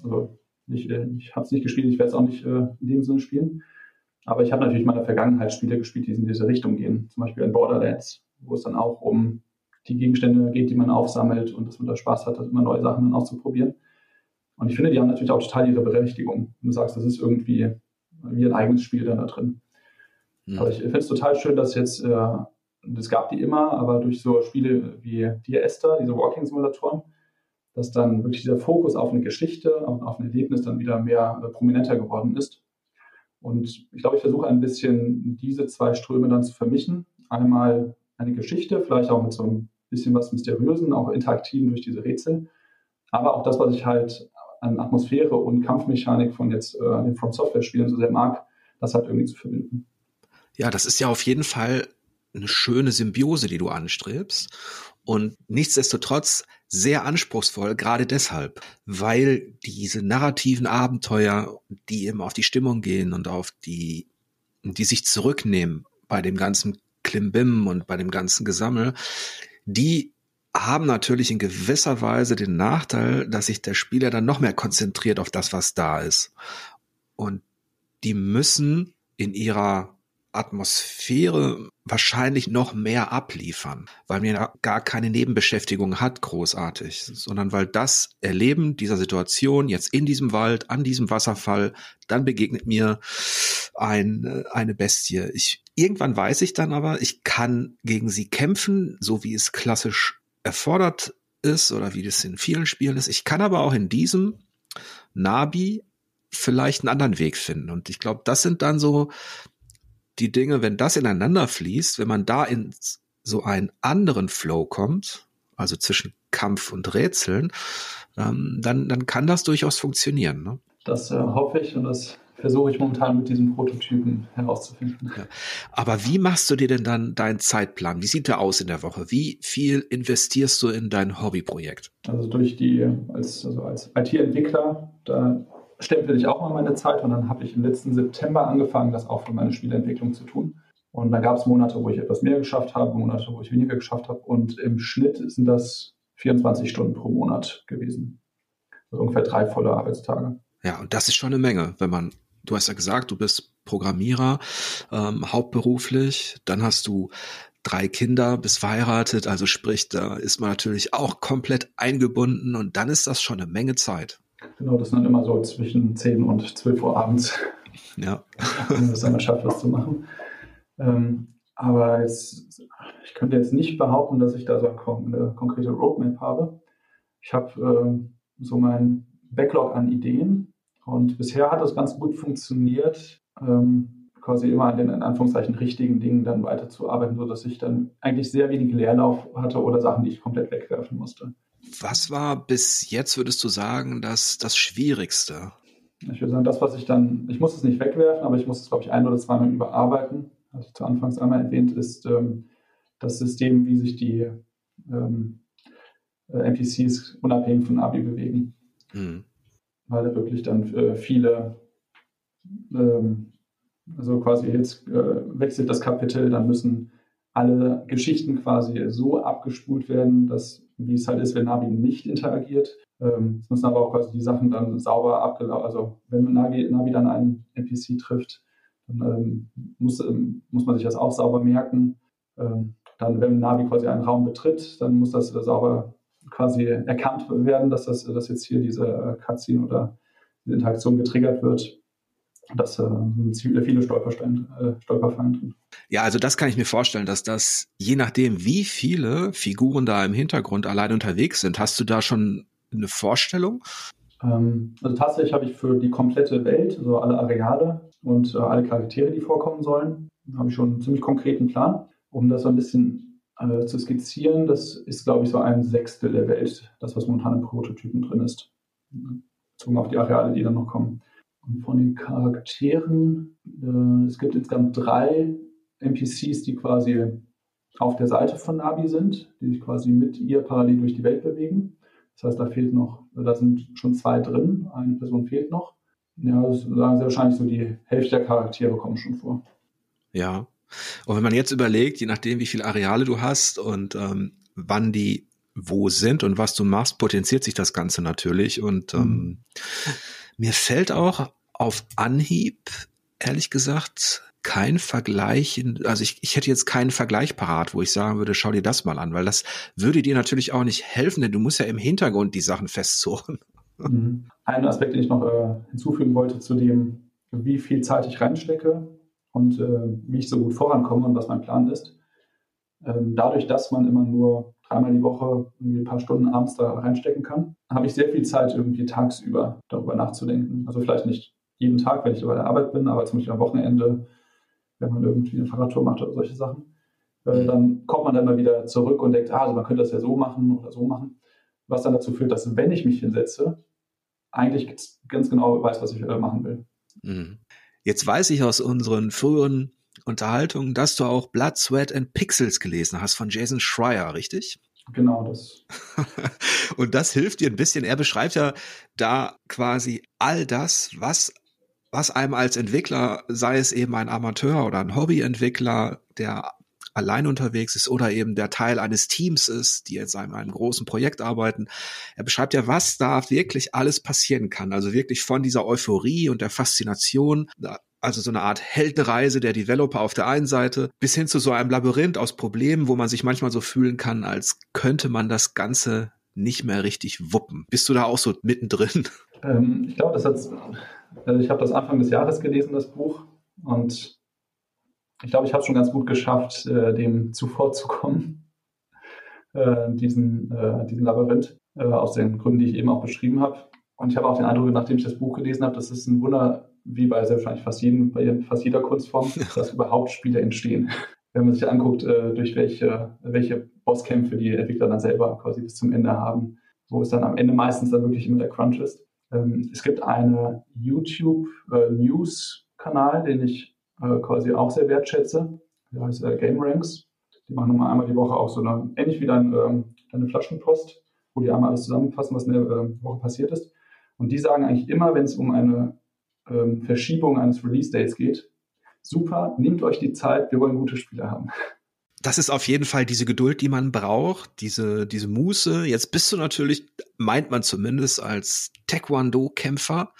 ich habe es nicht gespielt, ich werde es auch nicht in dem Sinne spielen, aber ich habe natürlich in meiner Vergangenheit Spiele gespielt, die in diese Richtung gehen. Zum Beispiel in Borderlands, wo es dann auch um die Gegenstände geht, die man aufsammelt, und dass man da Spaß hat, immer neue Sachen dann auszuprobieren. Und ich finde, die haben natürlich auch total ihre Berechtigung. Du sagst, das ist irgendwie wie ein eigenes Spiel dann da drin. Aber ich finde es total schön, dass jetzt, es gab die immer, aber durch so Spiele wie Dear Esther, diese Walking-Simulatoren, dass dann wirklich dieser Fokus auf eine Geschichte, auf ein Erlebnis dann wieder mehr prominenter geworden ist. Und ich glaube, ich versuche ein bisschen diese zwei Ströme dann zu vermischen. Einmal eine Geschichte, vielleicht auch mit so ein bisschen was Mysteriösen, auch interaktiven durch diese Rätsel. Aber auch das, was ich halt an Atmosphäre und Kampfmechanik von jetzt den From Software-Spielen so sehr mag, das halt irgendwie zu verbinden. Ja, das ist ja auf jeden Fall eine schöne Symbiose, die du anstrebst. Und nichtsdestotrotz sehr anspruchsvoll, gerade deshalb, weil diese narrativen Abenteuer, die eben auf die Stimmung gehen und die sich zurücknehmen bei dem ganzen Klimbim und bei dem ganzen Gesammel, die haben natürlich in gewisser Weise den Nachteil, dass sich der Spieler dann noch mehr konzentriert auf das, was da ist. Und die müssen in ihrer Atmosphäre wahrscheinlich noch mehr abliefern, weil man ja gar keine Nebenbeschäftigung hat, großartig, sondern weil das Erleben dieser Situation jetzt in diesem Wald, an diesem Wasserfall, dann begegnet mir eine Bestie. Irgendwann weiß ich dann aber, ich kann gegen sie kämpfen, so wie es klassisch erfordert ist oder wie das in vielen Spielen ist. Ich kann aber auch in diesem Nabi vielleicht einen anderen Weg finden. Und ich glaube, das sind dann so die Dinge, wenn das ineinander fließt, wenn man da in so einen anderen Flow kommt, also zwischen Kampf und Rätseln, dann kann das durchaus funktionieren. Ne? Das hoffe ich und das versuche ich momentan mit diesen Prototypen herauszufinden. Ja. Aber wie machst du dir denn dann deinen Zeitplan? Wie sieht der aus in der Woche? Wie viel investierst du in dein Hobbyprojekt? Also als IT-Entwickler, da stempel ich auch mal meine Zeit und dann habe ich im letzten September angefangen, das auch für meine Spieleentwicklung zu tun. Und dann gab es Monate, wo ich etwas mehr geschafft habe, Monate, wo ich weniger geschafft habe. Und im Schnitt sind das 24 Stunden pro Monat gewesen. Also ungefähr 3 volle Arbeitstage. Ja, und das ist schon eine Menge, du hast ja gesagt, du bist Programmierer, hauptberuflich, dann hast du 3 Kinder, bist verheiratet, also sprich, da ist man natürlich auch komplett eingebunden und dann ist das schon eine Menge Zeit. Genau, das sind dann immer so zwischen 10 und 12 Uhr abends. Ja. Wenn man es einmal schafft, was zu machen. Aber ich könnte jetzt nicht behaupten, dass ich da so eine konkrete Roadmap habe. Ich habe so meinen Backlog an Ideen und bisher hat das ganz gut funktioniert, quasi immer an den in Anführungszeichen richtigen Dingen dann weiterzuarbeiten, sodass ich dann eigentlich sehr wenig Leerlauf hatte oder Sachen, die ich komplett wegwerfen musste. Was war bis jetzt, würdest du sagen, das Schwierigste? Ich würde sagen, ich muss es nicht wegwerfen, aber ich muss es, glaube ich, 1 oder 2 Mal überarbeiten. Also zu Anfangs einmal erwähnt ist das System, wie sich die NPCs unabhängig von Navi bewegen. Mhm. Weil da wirklich dann viele, also quasi jetzt wechselt das Kapitel, dann müssen alle Geschichten quasi so abgespult werden, dass, wie es halt ist, wenn Navi nicht interagiert. Es müssen aber auch quasi die Sachen dann sauber abgelaufen, also wenn Navi dann einen NPC trifft, dann muss man sich das auch sauber merken. Dann, wenn Navi quasi einen Raum betritt, dann muss das sauber quasi erkannt werden, dass jetzt hier diese Cutscene oder diese Interaktion getriggert wird. Das sind viele Stolperfallen drin. Ja, also das kann ich mir vorstellen, dass das, je nachdem, wie viele Figuren da im Hintergrund allein unterwegs sind, hast du da schon eine Vorstellung? Also tatsächlich habe ich für die komplette Welt, also alle Areale und alle Charaktere, die vorkommen sollen, habe ich schon einen ziemlich konkreten Plan. Um das so ein bisschen zu skizzieren, das ist, glaube ich, so 1/6 der Welt, das, was momentan im Prototypen drin ist. Bezogen auf die Areale, die dann noch kommen. Und von den Charakteren, es gibt insgesamt 3 NPCs, die quasi auf der Seite von Navi sind, die sich quasi mit ihr parallel durch die Welt bewegen. Das heißt, da sind schon 2 drin, eine Person fehlt noch. Ja, das sagen sehr wahrscheinlich so die Hälfte der Charaktere kommen schon vor. Ja. Und wenn man jetzt überlegt, je nachdem, wie viele Areale du hast und wann die wo sind und was du machst, potenziert sich das Ganze natürlich. Und mir fällt auch auf Anhieb, ehrlich gesagt, kein Vergleich, also ich hätte jetzt keinen Vergleich parat, wo ich sagen würde, schau dir das mal an, weil das würde dir natürlich auch nicht helfen, denn du musst ja im Hintergrund die Sachen festzurren. Ein Aspekt, den ich noch hinzufügen wollte zu dem, wie viel Zeit ich reinstecke und wie ich so gut vorankomme und was mein Plan ist. Dadurch, dass man immer nur 3-mal die Woche ein paar Stunden abends da reinstecken kann, habe ich sehr viel Zeit irgendwie tagsüber darüber nachzudenken. Also vielleicht nicht jeden Tag, wenn ich bei der Arbeit bin, aber zum Beispiel am Wochenende, wenn man irgendwie eine Fahrradtour macht oder solche Sachen. Dann kommt man dann mal wieder zurück und denkt, also man könnte das ja so machen oder so machen. Was dann dazu führt, dass, wenn ich mich hinsetze, eigentlich ganz genau weiß, was ich machen will. Jetzt weiß ich aus unseren früheren Unterhaltungen, dass du auch Blood, Sweat and Pixels gelesen hast von Jason Schreier, richtig? Genau, das. Und das hilft dir ein bisschen. Er beschreibt ja da quasi all das, was einem als Entwickler, sei es eben ein Amateur oder ein Hobbyentwickler, der allein unterwegs ist oder eben der Teil eines Teams ist, die jetzt an einem großen Projekt arbeiten. Er beschreibt ja, was da wirklich alles passieren kann. Also wirklich von dieser Euphorie und der Faszination, also so eine Art Heldenreise der Developer auf der einen Seite, bis hin zu so einem Labyrinth aus Problemen, wo man sich manchmal so fühlen kann, als könnte man das Ganze nicht mehr richtig wuppen. Bist du da auch so mittendrin? Ich glaube, ich habe das Anfang des Jahres gelesen, das Buch, und ich glaube, ich habe es schon ganz gut geschafft, dem zuvorzukommen, diesen Labyrinth, aus den Gründen, die ich eben auch beschrieben habe. Und ich habe auch den Eindruck, nachdem ich das Buch gelesen habe, das ist ein Wunder, wie bei sehr wahrscheinlich bei fast jeder Kunstform, dass überhaupt Spiele entstehen. Wenn man sich anguckt, durch welche Bosskämpfe die Entwickler dann selber quasi bis zum Ende haben, wo es dann am Ende meistens dann wirklich immer der Crunch ist. Es gibt einen YouTube-News-Kanal, den ich quasi auch sehr wertschätze. Der heißt GameRanks. Die machen nochmal einmal die Woche auch so ähnlich wie deine Flaschenpost, wo die einmal alles zusammenfassen, was in der Woche passiert ist. Und die sagen eigentlich immer, wenn es um eine Verschiebung eines Release-Dates geht, super, nehmt euch die Zeit, wir wollen gute Spiele haben. Das ist auf jeden Fall diese Geduld, die man braucht, diese Muße. Jetzt bist du natürlich, meint man zumindest als Taekwondo-Kämpfer,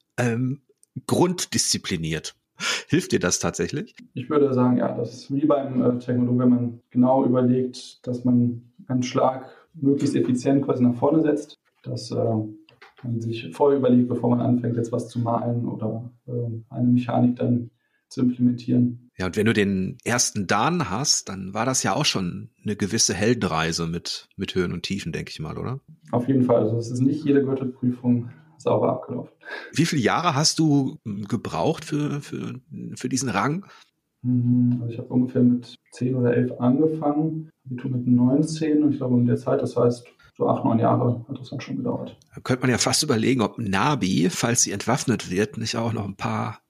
grunddiszipliniert. Hilft dir das tatsächlich? Ich würde sagen, ja, das ist wie beim Taekwondo, wenn man genau überlegt, dass man einen Schlag möglichst effizient quasi nach vorne setzt, dass man sich vorher überlegt, bevor man anfängt, jetzt was zu malen oder eine Mechanik dann zu implementieren. Ja, und wenn du den ersten Dan hast, dann war das ja auch schon eine gewisse Heldenreise mit Höhen und Tiefen, denke ich mal, oder? Auf jeden Fall. Also es ist nicht jede Gürtelprüfung sauber abgelaufen. Wie viele Jahre hast du gebraucht für diesen Rang? Also ich habe ungefähr mit 10 oder 11 angefangen, Abitur mit 19 und ich glaube um der Zeit, das heißt so 8, 9 Jahre hat das dann schon gedauert. Da könnte man ja fast überlegen, ob Nabi, falls sie entwaffnet wird, nicht auch noch ein paar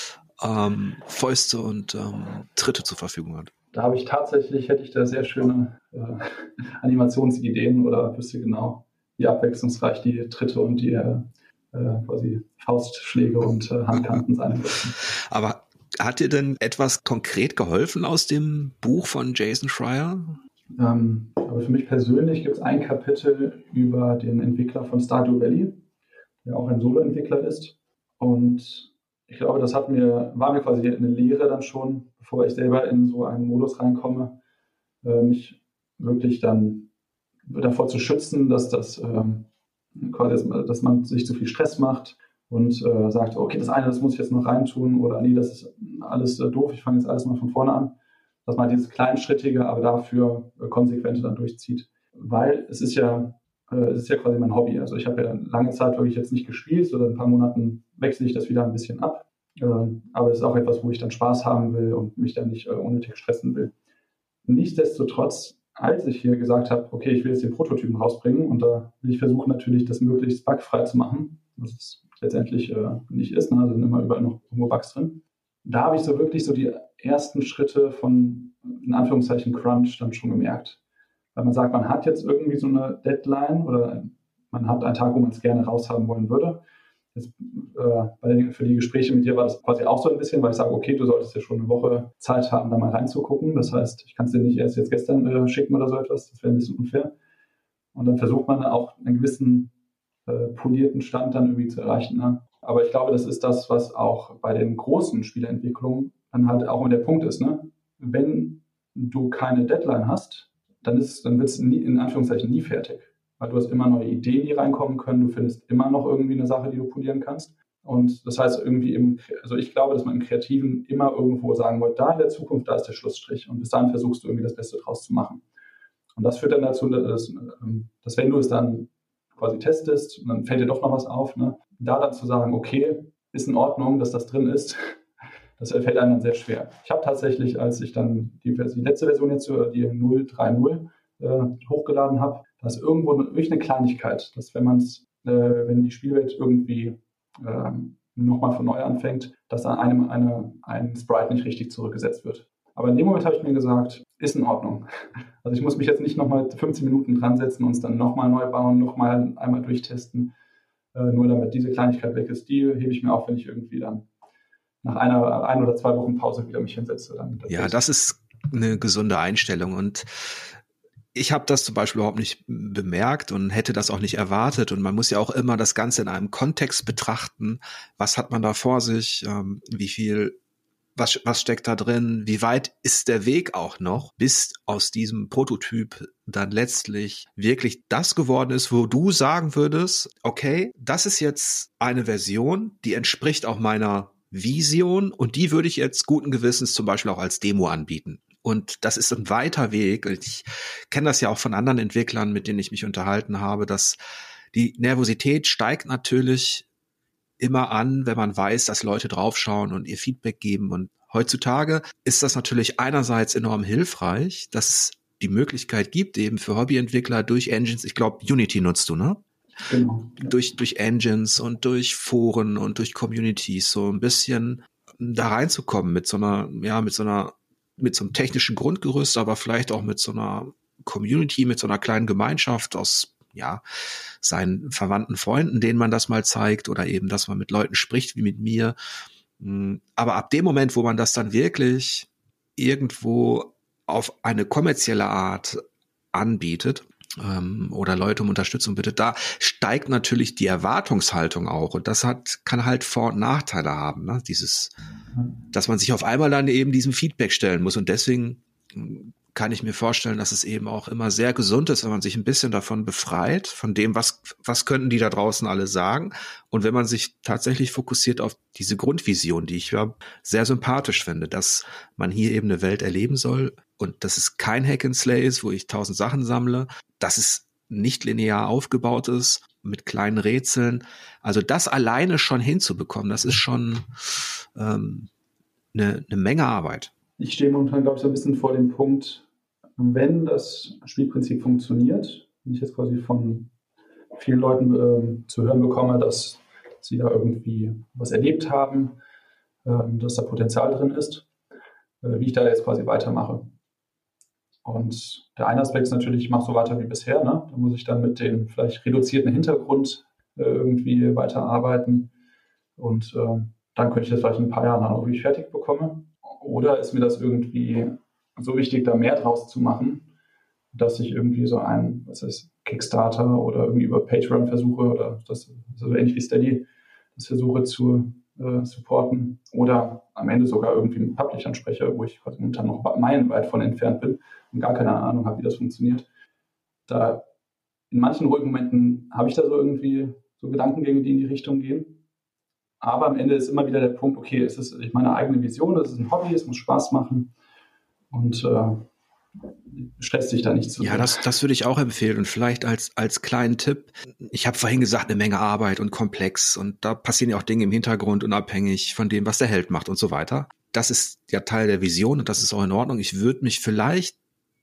Fäuste und Tritte zur Verfügung hat. Da hätte ich da sehr schöne Animationsideen oder wüsste genau, wie abwechslungsreich die Tritte und die quasi Faustschläge und Handkanten sein müssen. Aber hat dir denn etwas konkret geholfen aus dem Buch von Jason Schreier? Aber für mich persönlich gibt es ein Kapitel über den Entwickler von Stardew Valley, der auch ein Solo-Entwickler ist. Und ich glaube, war mir quasi eine Lehre dann schon, bevor ich selber in so einen Modus reinkomme, mich wirklich dann davor zu schützen, dass man sich zu viel Stress macht und sagt, okay, das muss ich jetzt noch reintun oder nee, das ist alles doof, ich fange jetzt alles mal von vorne an. Dass man dieses kleinschrittige, aber dafür konsequente dann durchzieht. Weil es ist ja quasi mein Hobby. Also ich habe ja lange Zeit wirklich jetzt nicht gespielt, so in ein paar Monaten wechsle ich das wieder ein bisschen ab. Aber es ist auch etwas, wo ich dann Spaß haben will und mich dann nicht unnötig stressen will. Nichtsdestotrotz, als ich hier gesagt habe, okay, ich will jetzt den Prototypen rausbringen und da will ich versuchen natürlich, das möglichst bugfrei zu machen, was es letztendlich nicht ist, ne? Also sind immer überall noch irgendwo Bugs drin. Da habe ich so wirklich so die ersten Schritte von, in Anführungszeichen, Crunch dann schon gemerkt. Weil man sagt, man hat jetzt irgendwie so eine Deadline oder man hat einen Tag, wo man es gerne raushaben wollen würde. Jetzt, für die Gespräche mit dir war das quasi auch so ein bisschen, weil ich sage, okay, du solltest ja schon eine Woche Zeit haben, da mal reinzugucken. Das heißt, ich kann es dir nicht erst jetzt gestern schicken oder so etwas. Das wäre ein bisschen unfair. Und dann versucht man auch einen gewissen polierten Stand dann irgendwie zu erreichen. Ne? Aber ich glaube, das ist das, was auch bei den großen Spieleentwicklungen dann halt auch immer der Punkt ist. Ne? Wenn du keine Deadline hast, dann wird es in Anführungszeichen nie fertig. Weil du hast immer neue Ideen, die reinkommen können. Du findest immer noch irgendwie eine Sache, die du polieren kannst. Und das heißt also ich glaube, dass man im Kreativen immer irgendwo sagen wollte, da in der Zukunft, da ist der Schlussstrich. Und bis dahin versuchst du irgendwie das Beste draus zu machen. Und das führt dann dazu, dass wenn du es dann quasi testest und dann fällt dir doch noch was auf, ne? Da dann zu sagen, okay, ist in Ordnung, dass das drin ist, das fällt einem dann sehr schwer. Ich habe tatsächlich, als ich dann die letzte Version jetzt, die 0.3.0 hochgeladen habe, da ist irgendwo wirklich eine Kleinigkeit, dass wenn die Spielwelt irgendwie nochmal von neu anfängt, dass an ein Sprite nicht richtig zurückgesetzt wird. Aber in dem Moment habe ich mir gesagt, ist in Ordnung. Also ich muss mich jetzt nicht nochmal 15 Minuten dran setzen und es dann nochmal neu bauen, nochmal einmal durchtesten, nur damit diese Kleinigkeit weg ist. Die hebe ich mir auf, wenn ich irgendwie dann nach ein oder 2 Wochen Pause wieder mich hinsetze. Ja, das ist eine gesunde Einstellung und ich habe das zum Beispiel überhaupt nicht bemerkt und hätte das auch nicht erwartet. Und man muss ja auch immer das Ganze in einem Kontext betrachten. Was hat man da vor sich? Was steckt da drin? Wie weit ist der Weg auch noch, bis aus diesem Prototyp dann letztlich wirklich das geworden ist, wo du sagen würdest, okay, das ist jetzt eine Version, die entspricht auch meiner Vision und die würde ich jetzt guten Gewissens zum Beispiel auch als Demo anbieten. Und das ist ein weiter Weg. Ich kenne das ja auch von anderen Entwicklern, mit denen ich mich unterhalten habe, dass Die Nervosität steigt natürlich immer an, wenn man weiß, dass Leute draufschauen und ihr Feedback geben. Und heutzutage ist das natürlich einerseits enorm hilfreich, dass es die Möglichkeit gibt, eben für Hobbyentwickler durch Engines, ich glaube, Unity nutzt du, ne? Genau. Ja. Durch Engines und durch Foren und durch Communities so ein bisschen da reinzukommen mit so einem technischen Grundgerüst, aber vielleicht auch mit so einer Community, mit so einer kleinen Gemeinschaft aus, seinen verwandten Freunden, denen man das mal zeigt oder eben, dass man mit Leuten spricht, wie mit mir. Aber ab dem Moment, wo man das dann wirklich irgendwo auf eine kommerzielle Art anbietet, oder Leute um Unterstützung bittet, da steigt natürlich die Erwartungshaltung auch. Und das kann halt Vor- und Nachteile haben, ne? Dass man sich auf einmal dann eben diesem Feedback stellen muss. Und deswegen kann ich mir vorstellen, dass es eben auch immer sehr gesund ist, wenn man sich ein bisschen davon befreit, von dem, was könnten die da draußen alle sagen. Und wenn man sich tatsächlich fokussiert auf diese Grundvision, die ich ja sehr sympathisch finde, dass man hier eben eine Welt erleben soll und dass es kein Hack and Slay ist, wo ich 1000 Sachen sammle, dass es nicht linear aufgebaut ist, mit kleinen Rätseln. Also das alleine schon hinzubekommen, das ist schon eine Menge Arbeit. Ich stehe momentan, glaube ich, so ein bisschen vor dem Punkt, wenn das Spielprinzip funktioniert, wenn ich jetzt quasi von vielen Leuten zu hören bekomme, dass sie da irgendwie was erlebt haben, dass da Potenzial drin ist, wie ich da jetzt quasi weitermache. Und der eine Aspekt ist natürlich, ich mache so weiter wie bisher, ne? Da muss ich dann mit dem vielleicht reduzierten Hintergrund irgendwie weiterarbeiten und dann könnte ich das vielleicht in ein paar Jahren dann auch wirklich fertig bekommen. Oder ist mir das irgendwie so wichtig, da mehr draus zu machen, dass ich irgendwie so ein, Kickstarter oder irgendwie über Patreon versuche oder das so ähnlich wie Steady, das versuche zu supporten oder am Ende sogar irgendwie mit Publishern spreche, wo ich quasi momentan noch meilenweit von entfernt bin und gar keine Ahnung habe, wie das funktioniert. Da in manchen ruhigen Momenten habe ich da so irgendwie so Gedankengänge, die in die Richtung gehen. Aber am Ende ist immer wieder der Punkt, okay, es ist meine eigene Vision, es ist ein Hobby, es muss Spaß machen und stresst sich da nicht zu. Ja, das würde ich auch empfehlen und vielleicht als kleinen Tipp. Ich habe vorhin gesagt, eine Menge Arbeit und komplex und da passieren ja auch Dinge im Hintergrund unabhängig von dem, was der Held macht und so weiter. Das ist ja Teil der Vision und das ist auch in Ordnung. Ich würde mich vielleicht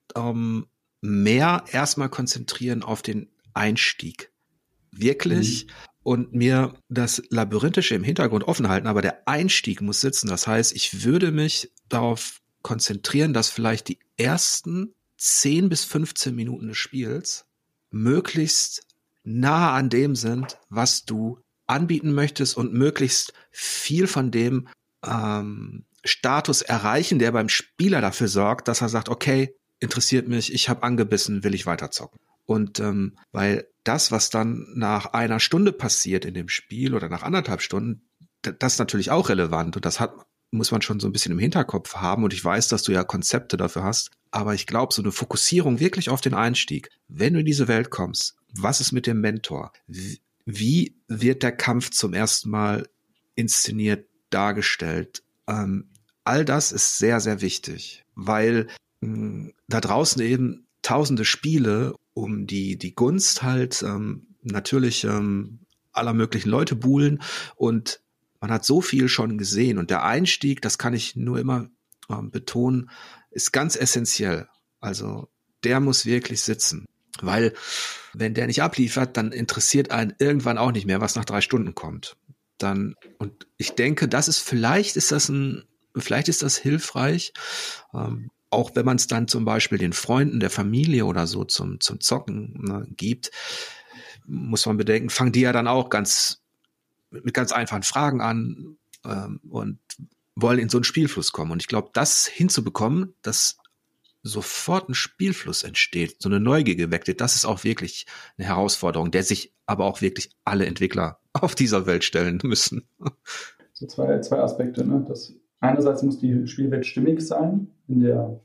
mehr erstmal konzentrieren auf den Einstieg. Wirklich. Und mir das Labyrinthische im Hintergrund offen halten, aber der Einstieg muss sitzen. Das heißt, ich würde mich darauf konzentrieren, dass vielleicht die ersten 10 bis 15 Minuten des Spiels möglichst nah an dem sind, was du anbieten möchtest und möglichst viel von dem Status erreichen, der beim Spieler dafür sorgt, dass er sagt, okay, interessiert mich, ich habe angebissen, will ich weiterzocken. Und weil das, was dann nach einer Stunde passiert in dem Spiel oder nach 1,5 Stunden, das ist natürlich auch relevant und das muss man schon so ein bisschen im Hinterkopf haben und ich weiß, dass du ja Konzepte dafür hast, aber ich glaube, so eine Fokussierung wirklich auf den Einstieg, wenn du in diese Welt kommst, was ist mit dem Mentor? Wie wird der Kampf zum ersten Mal inszeniert, dargestellt? All das ist sehr, sehr wichtig, weil da draußen eben tausende Spiele um die Gunst halt natürlich aller möglichen Leute buhlen und man hat so viel schon gesehen und der Einstieg, das kann ich nur immer betonen, ist ganz essentiell. Also der muss wirklich sitzen, weil wenn der nicht abliefert, dann interessiert einen irgendwann auch nicht mehr, was nach 3 Stunden kommt. Und ich denke, vielleicht ist das hilfreich, auch wenn man es dann zum Beispiel den Freunden, der Familie oder so zum Zocken gibt, muss man bedenken, fangen die ja dann auch mit ganz einfachen Fragen an und wollen in so einen Spielfluss kommen. Und ich glaube, das hinzubekommen, dass sofort ein Spielfluss entsteht, so eine Neugier geweckt wird, das ist auch wirklich eine Herausforderung, der sich aber auch wirklich alle Entwickler auf dieser Welt stellen müssen. So zwei Aspekte, ne? Einerseits muss die Spielwelt stimmig sein in der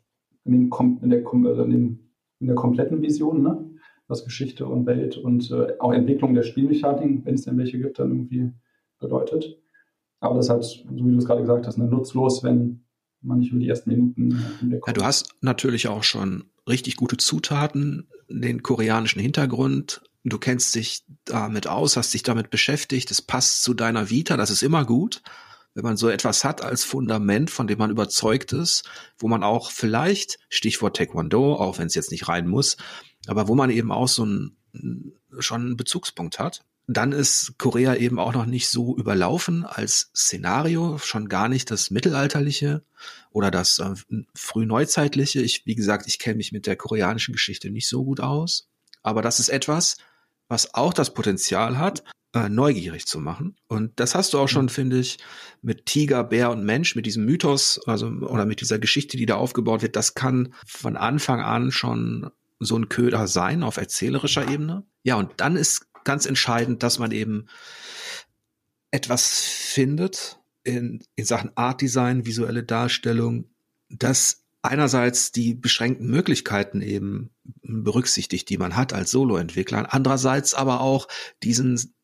kompletten Vision, ne? Was Geschichte und Welt und auch Entwicklung der Spielmechaniken, wenn es denn welche gibt, dann irgendwie bedeutet. Aber das hat, so wie du es gerade gesagt hast, nutzlos, wenn man nicht über die ersten Minuten hinwegkommt. Ja, du hast natürlich auch schon richtig gute Zutaten, den koreanischen Hintergrund, du kennst dich damit aus, hast dich damit beschäftigt, es passt zu deiner Vita, das ist immer gut. Wenn man so etwas hat als Fundament, von dem man überzeugt ist, wo man auch vielleicht, Stichwort Taekwondo, auch wenn es jetzt nicht rein muss, aber wo man eben auch schon einen Bezugspunkt hat, dann ist Korea eben auch noch nicht so überlaufen als Szenario, schon gar nicht das mittelalterliche oder das frühneuzeitliche. Wie gesagt, ich kenne mich mit der koreanischen Geschichte nicht so gut aus, aber das ist etwas, was auch das Potenzial hat, neugierig zu machen. Und das hast du auch schon, finde ich, mit Tiger, Bär und Mensch, mit diesem Mythos, oder mit dieser Geschichte, die da aufgebaut wird. Das kann von Anfang an schon so ein Köder sein auf erzählerischer Ebene. Ja, und dann ist ganz entscheidend, dass man eben etwas findet in Sachen Art Design, visuelle Darstellung, das einerseits die beschränkten Möglichkeiten eben berücksichtigt, die man hat als Solo-Entwickler, andererseits aber auch diesen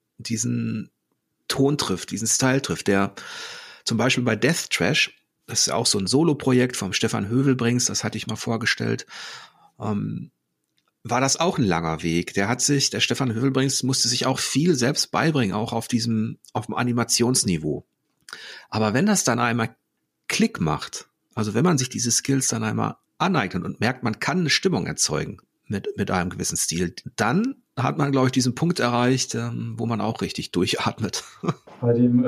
Ton trifft, diesen Style trifft, der zum Beispiel bei Death Trash, das ist ja auch so ein Solo-Projekt vom Stefan Hövelbrings, das hatte ich mal vorgestellt, war das auch ein langer Weg. Der Stefan Hövelbrings musste sich auch viel selbst beibringen, auch auf dem Animationsniveau. Aber wenn das dann einmal Klick macht, also wenn man sich diese Skills dann einmal aneignet und merkt, man kann eine Stimmung erzeugen mit einem gewissen Stil, dann hat man, glaube ich, diesen Punkt erreicht, wo man auch richtig durchatmet. Bei dem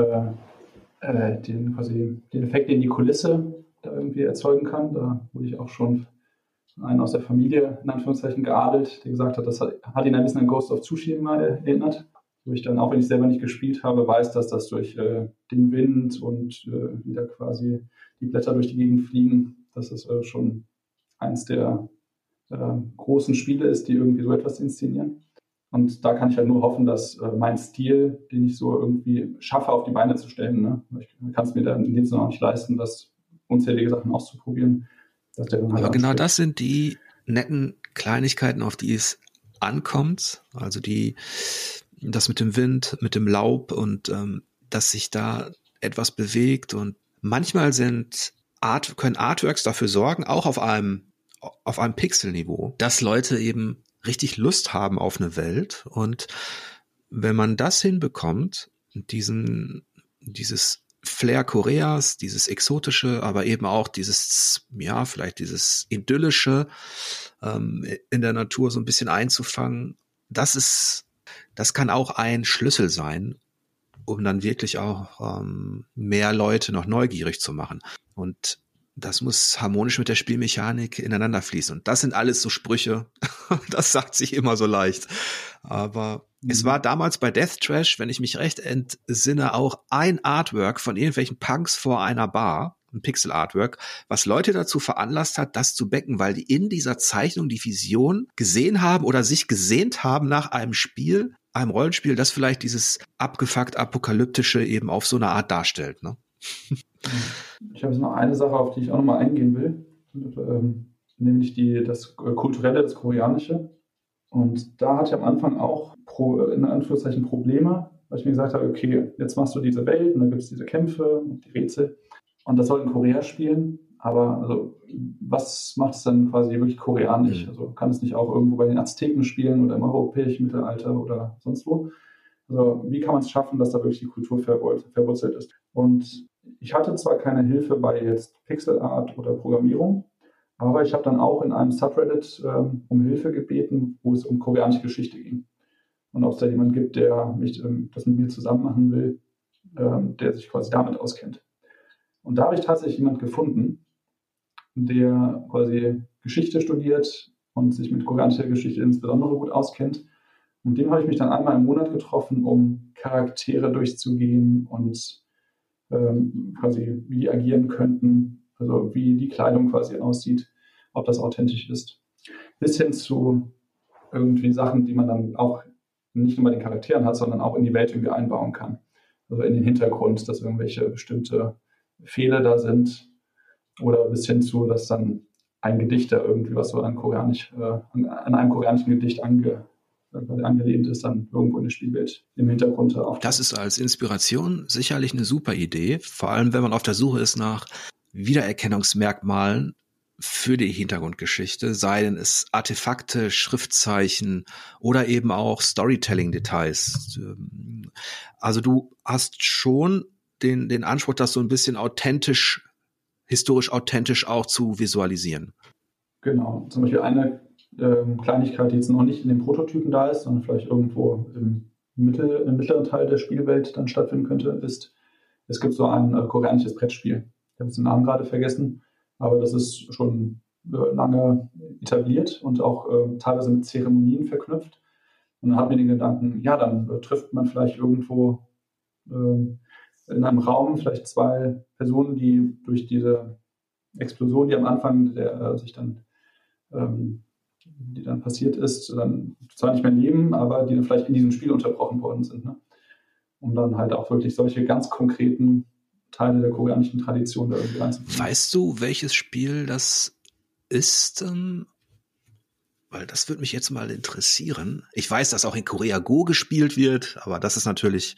den Effekt, den die Kulisse da irgendwie erzeugen kann, da wurde ich auch schon einen aus der Familie, in Anführungszeichen, geadelt, der gesagt hat, das hat ihn ein bisschen an Ghost of Tsushima erinnert. Wo ich dann, auch wenn ich selber nicht gespielt habe, weiß, dass das durch den Wind und wieder quasi die Blätter durch die Gegend fliegen, dass es schon eins der großen Spiele ist, die irgendwie so etwas inszenieren. Und da kann ich halt nur hoffen, dass mein Stil, den ich so irgendwie schaffe, auf die Beine zu stellen, ne? Ich kann es mir dann in dem Sinne auch nicht leisten, das unzählige Sachen auszuprobieren. Dass der dann halt aber genau das sind die netten Kleinigkeiten, auf die es ankommt. Also das mit dem Wind, mit dem Laub und dass sich da etwas bewegt. Und manchmal können Artworks dafür sorgen, auch auf einem Pixelniveau, dass Leute eben richtig Lust haben auf eine Welt. Und wenn man das hinbekommt, dieses Flair Koreas, dieses Exotische, aber eben auch vielleicht dieses Idyllische in der Natur so ein bisschen einzufangen, das kann auch ein Schlüssel sein, um dann wirklich auch mehr Leute noch neugierig zu machen. Und das muss harmonisch mit der Spielmechanik ineinander fließen. Und das sind alles so Sprüche, das sagt sich immer so leicht. Aber es war damals bei Death Trash, wenn ich mich recht entsinne, auch ein Artwork von irgendwelchen Punks vor einer Bar, ein Pixel-Artwork, was Leute dazu veranlasst hat, das zu backen, weil die in dieser Zeichnung die Vision gesehen haben oder sich gesehnt haben nach einem Spiel, einem Rollenspiel, das vielleicht dieses abgefuckt Apokalyptische eben auf so eine Art darstellt, ne? Ich habe jetzt noch eine Sache, auf die ich auch nochmal eingehen will, nämlich das Kulturelle, das Koreanische. Und da hatte ich am Anfang auch in Anführungszeichen Probleme, weil ich mir gesagt habe, okay, jetzt machst du diese Welt und dann gibt es diese Kämpfe und die Rätsel und das soll in Korea spielen, aber also was macht es dann quasi wirklich koreanisch? Also kann es nicht auch irgendwo bei den Azteken spielen oder im europäischen Mittelalter oder sonst wo? Also wie kann man es schaffen, dass da wirklich die Kultur verwurzelt ist? Und ich hatte zwar keine Hilfe bei jetzt Pixelart oder Programmierung, aber ich habe dann auch in einem Subreddit um Hilfe gebeten, wo es um koreanische Geschichte ging. Und ob es da jemanden gibt, der das mit mir zusammen machen will, der sich quasi damit auskennt. Und da habe ich tatsächlich jemanden gefunden, der quasi Geschichte studiert und sich mit koreanischer Geschichte insbesondere gut auskennt. Und dem habe ich mich dann einmal im Monat getroffen, um Charaktere durchzugehen und quasi wie die agieren könnten, also wie die Kleidung quasi aussieht, ob das authentisch ist. Bis hin zu irgendwie Sachen, die man dann auch nicht nur bei den Charakteren hat, sondern auch in die Welt irgendwie einbauen kann. Also in den Hintergrund, dass irgendwelche bestimmte Fehler da sind oder bis hin zu, dass dann ein Gedicht da irgendwie, was so an einem koreanischen Gedicht angelehnt ist, dann irgendwo in der Spielwelt im Hintergrund auch. Das ist als Inspiration sicherlich eine super Idee, vor allem wenn man auf der Suche ist nach Wiedererkennungsmerkmalen für die Hintergrundgeschichte, sei denn es Artefakte, Schriftzeichen oder eben auch Storytelling-Details. Also du hast schon den Anspruch, das so ein bisschen historisch authentisch auch zu visualisieren. Genau, zum Beispiel eine Kleinigkeit, die jetzt noch nicht in den Prototypen da ist, sondern vielleicht irgendwo im mittleren Teil der Spielwelt dann stattfinden könnte, ist, es gibt so ein koreanisches Brettspiel. Ich habe jetzt den Namen gerade vergessen, aber das ist schon lange etabliert und auch teilweise mit Zeremonien verknüpft. Und dann hat mir den Gedanken, ja, dann trifft man vielleicht irgendwo in einem Raum vielleicht zwei Personen, die durch diese Explosion, die am Anfang die dann passiert ist, dann zwar nicht mehr leben, aber die dann vielleicht in diesem Spiel unterbrochen worden sind. Ne? Um dann halt auch wirklich solche ganz konkreten Teile der koreanischen Tradition da irgendwie reinzubringen. Weißt du, welches Spiel das ist? Weil das würde mich jetzt mal interessieren. Ich weiß, dass auch in Korea Go gespielt wird, aber das ist natürlich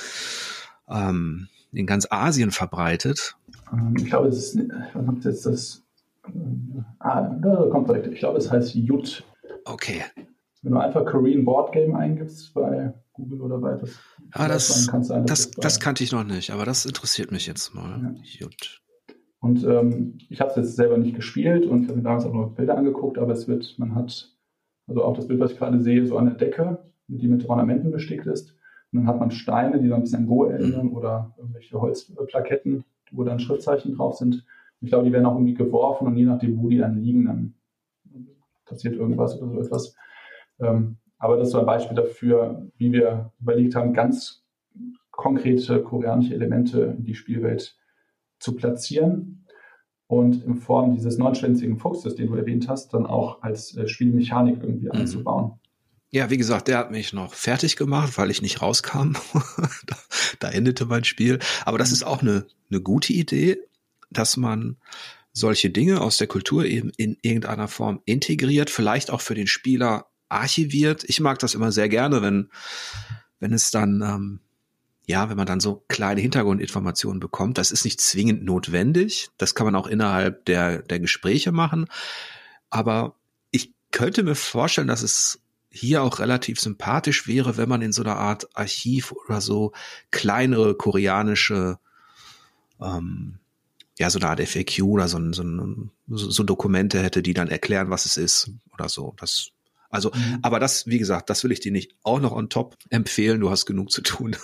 in ganz Asien verbreitet. Ich glaube, es ist, was habt ihr jetzt das? Da kommt direkt. Ich glaube, es heißt Jut. Okay. Wenn du einfach Korean Board Game eingibst bei Google oder bei das kannte ich noch nicht, aber das interessiert mich jetzt mal. Ja. Jut. Und ich habe es jetzt selber nicht gespielt und ich habe mir damals auch nur Bilder angeguckt, aber man hat, also auch das Bild, was ich gerade sehe, so eine Decke, die mit Ornamenten bestickt ist. Und dann hat man Steine, die so ein bisschen an Go erinnern oder irgendwelche Holzplaketten, wo dann Schriftzeichen drauf sind. Ich glaube, die werden auch irgendwie geworfen und je nachdem, wo die dann liegen, dann passiert irgendwas oder so etwas. Aber das ist so ein Beispiel dafür, wie wir überlegt haben, ganz konkrete koreanische Elemente in die Spielwelt zu platzieren und in Form dieses neunschwänzigen Fuchses, den du erwähnt hast, dann auch als Spielmechanik irgendwie einzubauen. Ja, wie gesagt, der hat mich noch fertig gemacht, weil ich nicht rauskam. da endete mein Spiel. Aber das ist auch eine gute Idee, dass man solche Dinge aus der Kultur eben in irgendeiner Form integriert, vielleicht auch für den Spieler archiviert. Ich mag das immer sehr gerne, wenn es dann, wenn man dann so kleine Hintergrundinformationen bekommt. Das ist nicht zwingend notwendig. Das kann man auch innerhalb der Gespräche machen. Aber ich könnte mir vorstellen, dass es hier auch relativ sympathisch wäre, wenn man in so einer Art Archiv oder so kleinere koreanische so eine Art FAQ oder so Dokumente hätte, die dann erklären, was es ist oder so. Aber das, wie gesagt, das will ich dir nicht auch noch on top empfehlen. Du hast genug zu tun.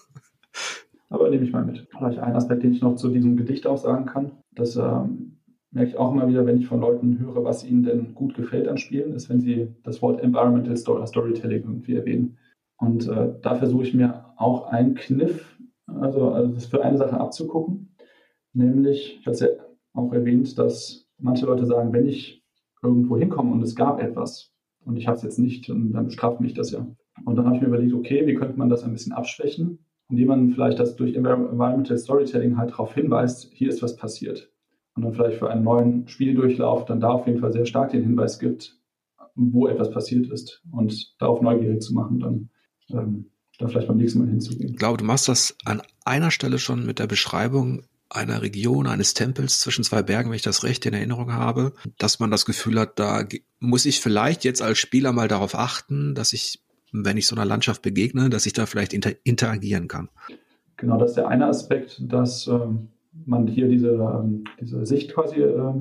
Aber nehme ich mal mit. Vielleicht ein Aspekt, den ich noch zu diesem Gedicht auch sagen kann. Das merke ich auch immer wieder, wenn ich von Leuten höre, was ihnen denn gut gefällt an Spielen, ist, wenn sie das Wort Environmental Storytelling irgendwie erwähnen. Und da versuche ich mir auch einen Kniff, also das für eine Sache abzugucken. Nämlich, ich hatte es ja auch erwähnt, dass manche Leute sagen, wenn ich irgendwo hinkomme und es gab etwas und ich habe es jetzt nicht, dann bestraft mich das ja. Und dann habe ich mir überlegt, okay, wie könnte man das ein bisschen abschwächen, indem man vielleicht das durch Environmental Storytelling halt darauf hinweist, hier ist was passiert. Und dann vielleicht für einen neuen Spieldurchlauf dann da auf jeden Fall sehr stark den Hinweis gibt, wo etwas passiert ist und darauf neugierig zu machen, dann vielleicht beim nächsten Mal hinzugehen. Ich glaube, du machst das an einer Stelle schon mit der Beschreibung einer Region, eines Tempels zwischen zwei Bergen, wenn ich das recht in Erinnerung habe, dass man das Gefühl hat, da muss ich vielleicht jetzt als Spieler mal darauf achten, dass ich, wenn ich so einer Landschaft begegne, dass ich da vielleicht interagieren kann. Genau, das ist der eine Aspekt, dass man hier diese Sicht quasi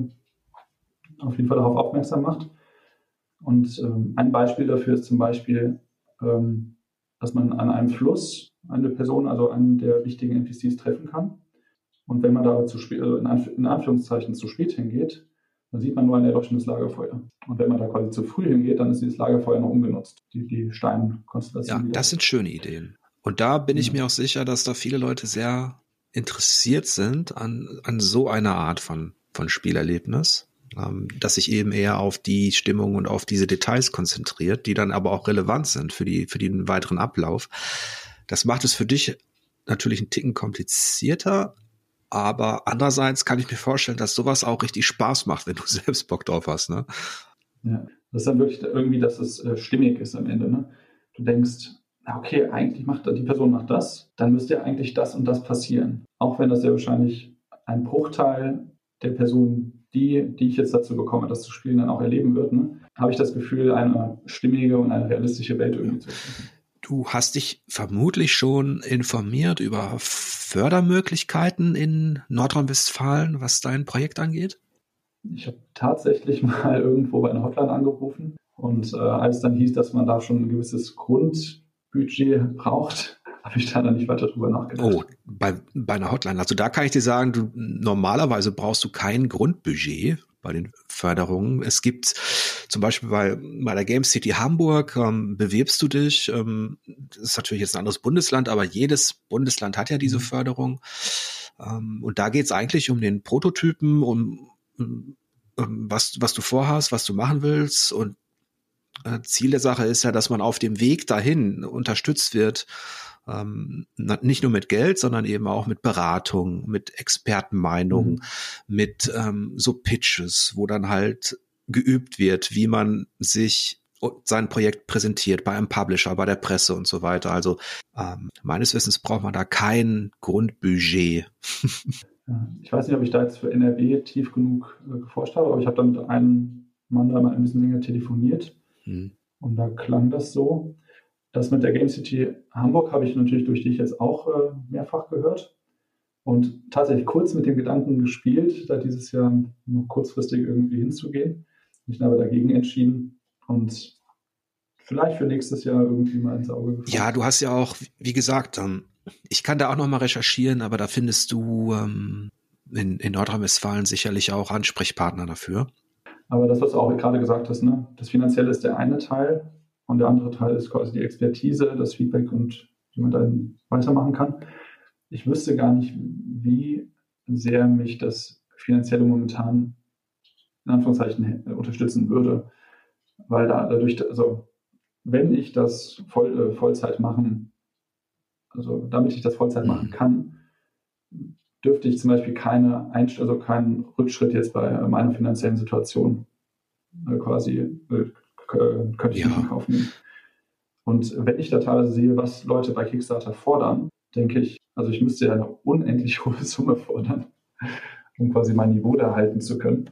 auf jeden Fall darauf aufmerksam macht. Und ein Beispiel dafür ist zum Beispiel, dass man an einem Fluss eine Person, also einen der wichtigen NPCs treffen kann. Und wenn man da in Anführungszeichen zu spät hingeht, dann sieht man nur ein erloschenes Lagerfeuer. Und wenn man da quasi zu früh hingeht, dann ist dieses Lagerfeuer noch ungenutzt, die Steinkonstellation. Ja, das sind schöne Ideen. Und da bin ich mir auch sicher, dass da viele Leute sehr interessiert sind an so einer Art von Spielerlebnis, dass sich eben eher auf die Stimmung und auf diese Details konzentriert, die dann aber auch relevant sind für den weiteren Ablauf. Das macht es für dich natürlich einen Ticken komplizierter, aber andererseits kann ich mir vorstellen, dass sowas auch richtig Spaß macht, wenn du selbst Bock drauf hast, ne? Ja, das ist dann wirklich irgendwie, dass es stimmig ist am Ende, ne? Du denkst, okay, eigentlich die Person macht das, dann müsste ja eigentlich das und das passieren. Auch wenn das ja wahrscheinlich ein Bruchteil der Person, die ich jetzt dazu bekomme, das zu spielen, dann auch erleben wird, ne, habe ich das Gefühl, eine stimmige und eine realistische Welt irgendwie zu schaffen. Du hast dich vermutlich schon informiert über Fördermöglichkeiten in Nordrhein-Westfalen, was dein Projekt angeht? Ich habe tatsächlich mal irgendwo bei einer Hotline angerufen und als dann hieß, dass man da schon ein gewisses Grundbudget braucht, habe ich da dann nicht weiter drüber nachgedacht. Oh, bei einer Hotline. Also da kann ich dir sagen, normalerweise brauchst du kein Grundbudget bei den Förderungen. Es gibt zum Beispiel bei der Game City Hamburg, bewirbst du dich. Das ist natürlich jetzt ein anderes Bundesland, aber jedes Bundesland hat ja diese Förderung. Und da geht es eigentlich um den Prototypen, um was du vorhast, was du machen willst. Und Ziel der Sache ist ja, dass man auf dem Weg dahin unterstützt wird, nicht nur mit Geld, sondern eben auch mit Beratung, mit Expertenmeinungen, mit so Pitches, wo dann halt geübt wird, wie man sich sein Projekt präsentiert bei einem Publisher, bei der Presse und so weiter. Also meines Wissens braucht man da kein Grundbudget. Ich weiß nicht, ob ich da jetzt für NRW tief genug geforscht habe, aber ich habe da mit einem Mann da mal ein bisschen länger telefoniert und da klang das so. Das mit der Game City Hamburg habe ich natürlich durch dich jetzt auch mehrfach gehört und tatsächlich kurz mit dem Gedanken gespielt, da dieses Jahr noch kurzfristig irgendwie hinzugehen. Mich dann aber dagegen entschieden und vielleicht für nächstes Jahr irgendwie mal ins Auge gefasst. Ja, du hast ja auch, wie gesagt, ich kann da auch noch mal recherchieren, aber da findest du in Nordrhein-Westfalen sicherlich auch Ansprechpartner dafür. Aber das, was du auch gerade gesagt hast, ne, das Finanzielle ist der eine Teil. Und der andere Teil ist quasi die Expertise, das Feedback und wie man dann weitermachen kann. Ich wüsste gar nicht, wie sehr mich das Finanzielle momentan in Anführungszeichen unterstützen würde. Weil dadurch, also wenn ich das Vollzeit machen, also damit ich das Vollzeit machen kann, dürfte ich zum Beispiel keinen Rückschritt jetzt bei meiner finanziellen Situation quasi könnte ich nicht in Kauf nehmen. Und wenn ich da teilweise sehe, was Leute bei Kickstarter fordern, denke ich, also ich müsste ja eine unendlich hohe Summe fordern, um quasi mein Niveau da halten zu können.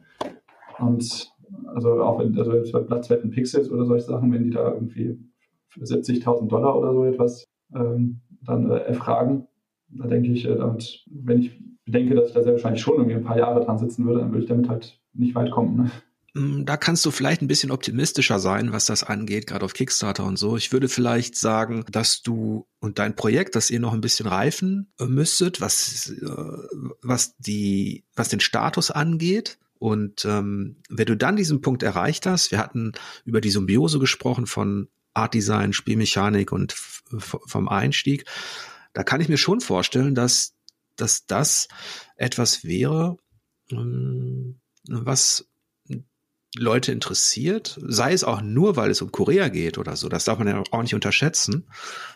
Und also auch wenn, also bei Platzwetten Pixels oder solche Sachen, wenn die da irgendwie für $70.000 oder so etwas dann erfragen, da denke ich, wenn ich bedenke, dass ich da sehr wahrscheinlich schon irgendwie ein paar Jahre dran sitzen würde, dann würde ich damit halt nicht weit kommen, ne? Da kannst du vielleicht ein bisschen optimistischer sein, was das angeht, gerade auf Kickstarter und so. Ich würde vielleicht sagen, dass du und dein Projekt, dass ihr noch ein bisschen reifen müsstet, was den Status angeht. Und wenn du dann diesen Punkt erreicht hast, wir hatten über die Symbiose gesprochen von Art Design, Spielmechanik und vom Einstieg, da kann ich mir schon vorstellen, dass das etwas wäre, was Leute interessiert, sei es auch nur, weil es um Korea geht oder so. Das darf man ja auch nicht unterschätzen.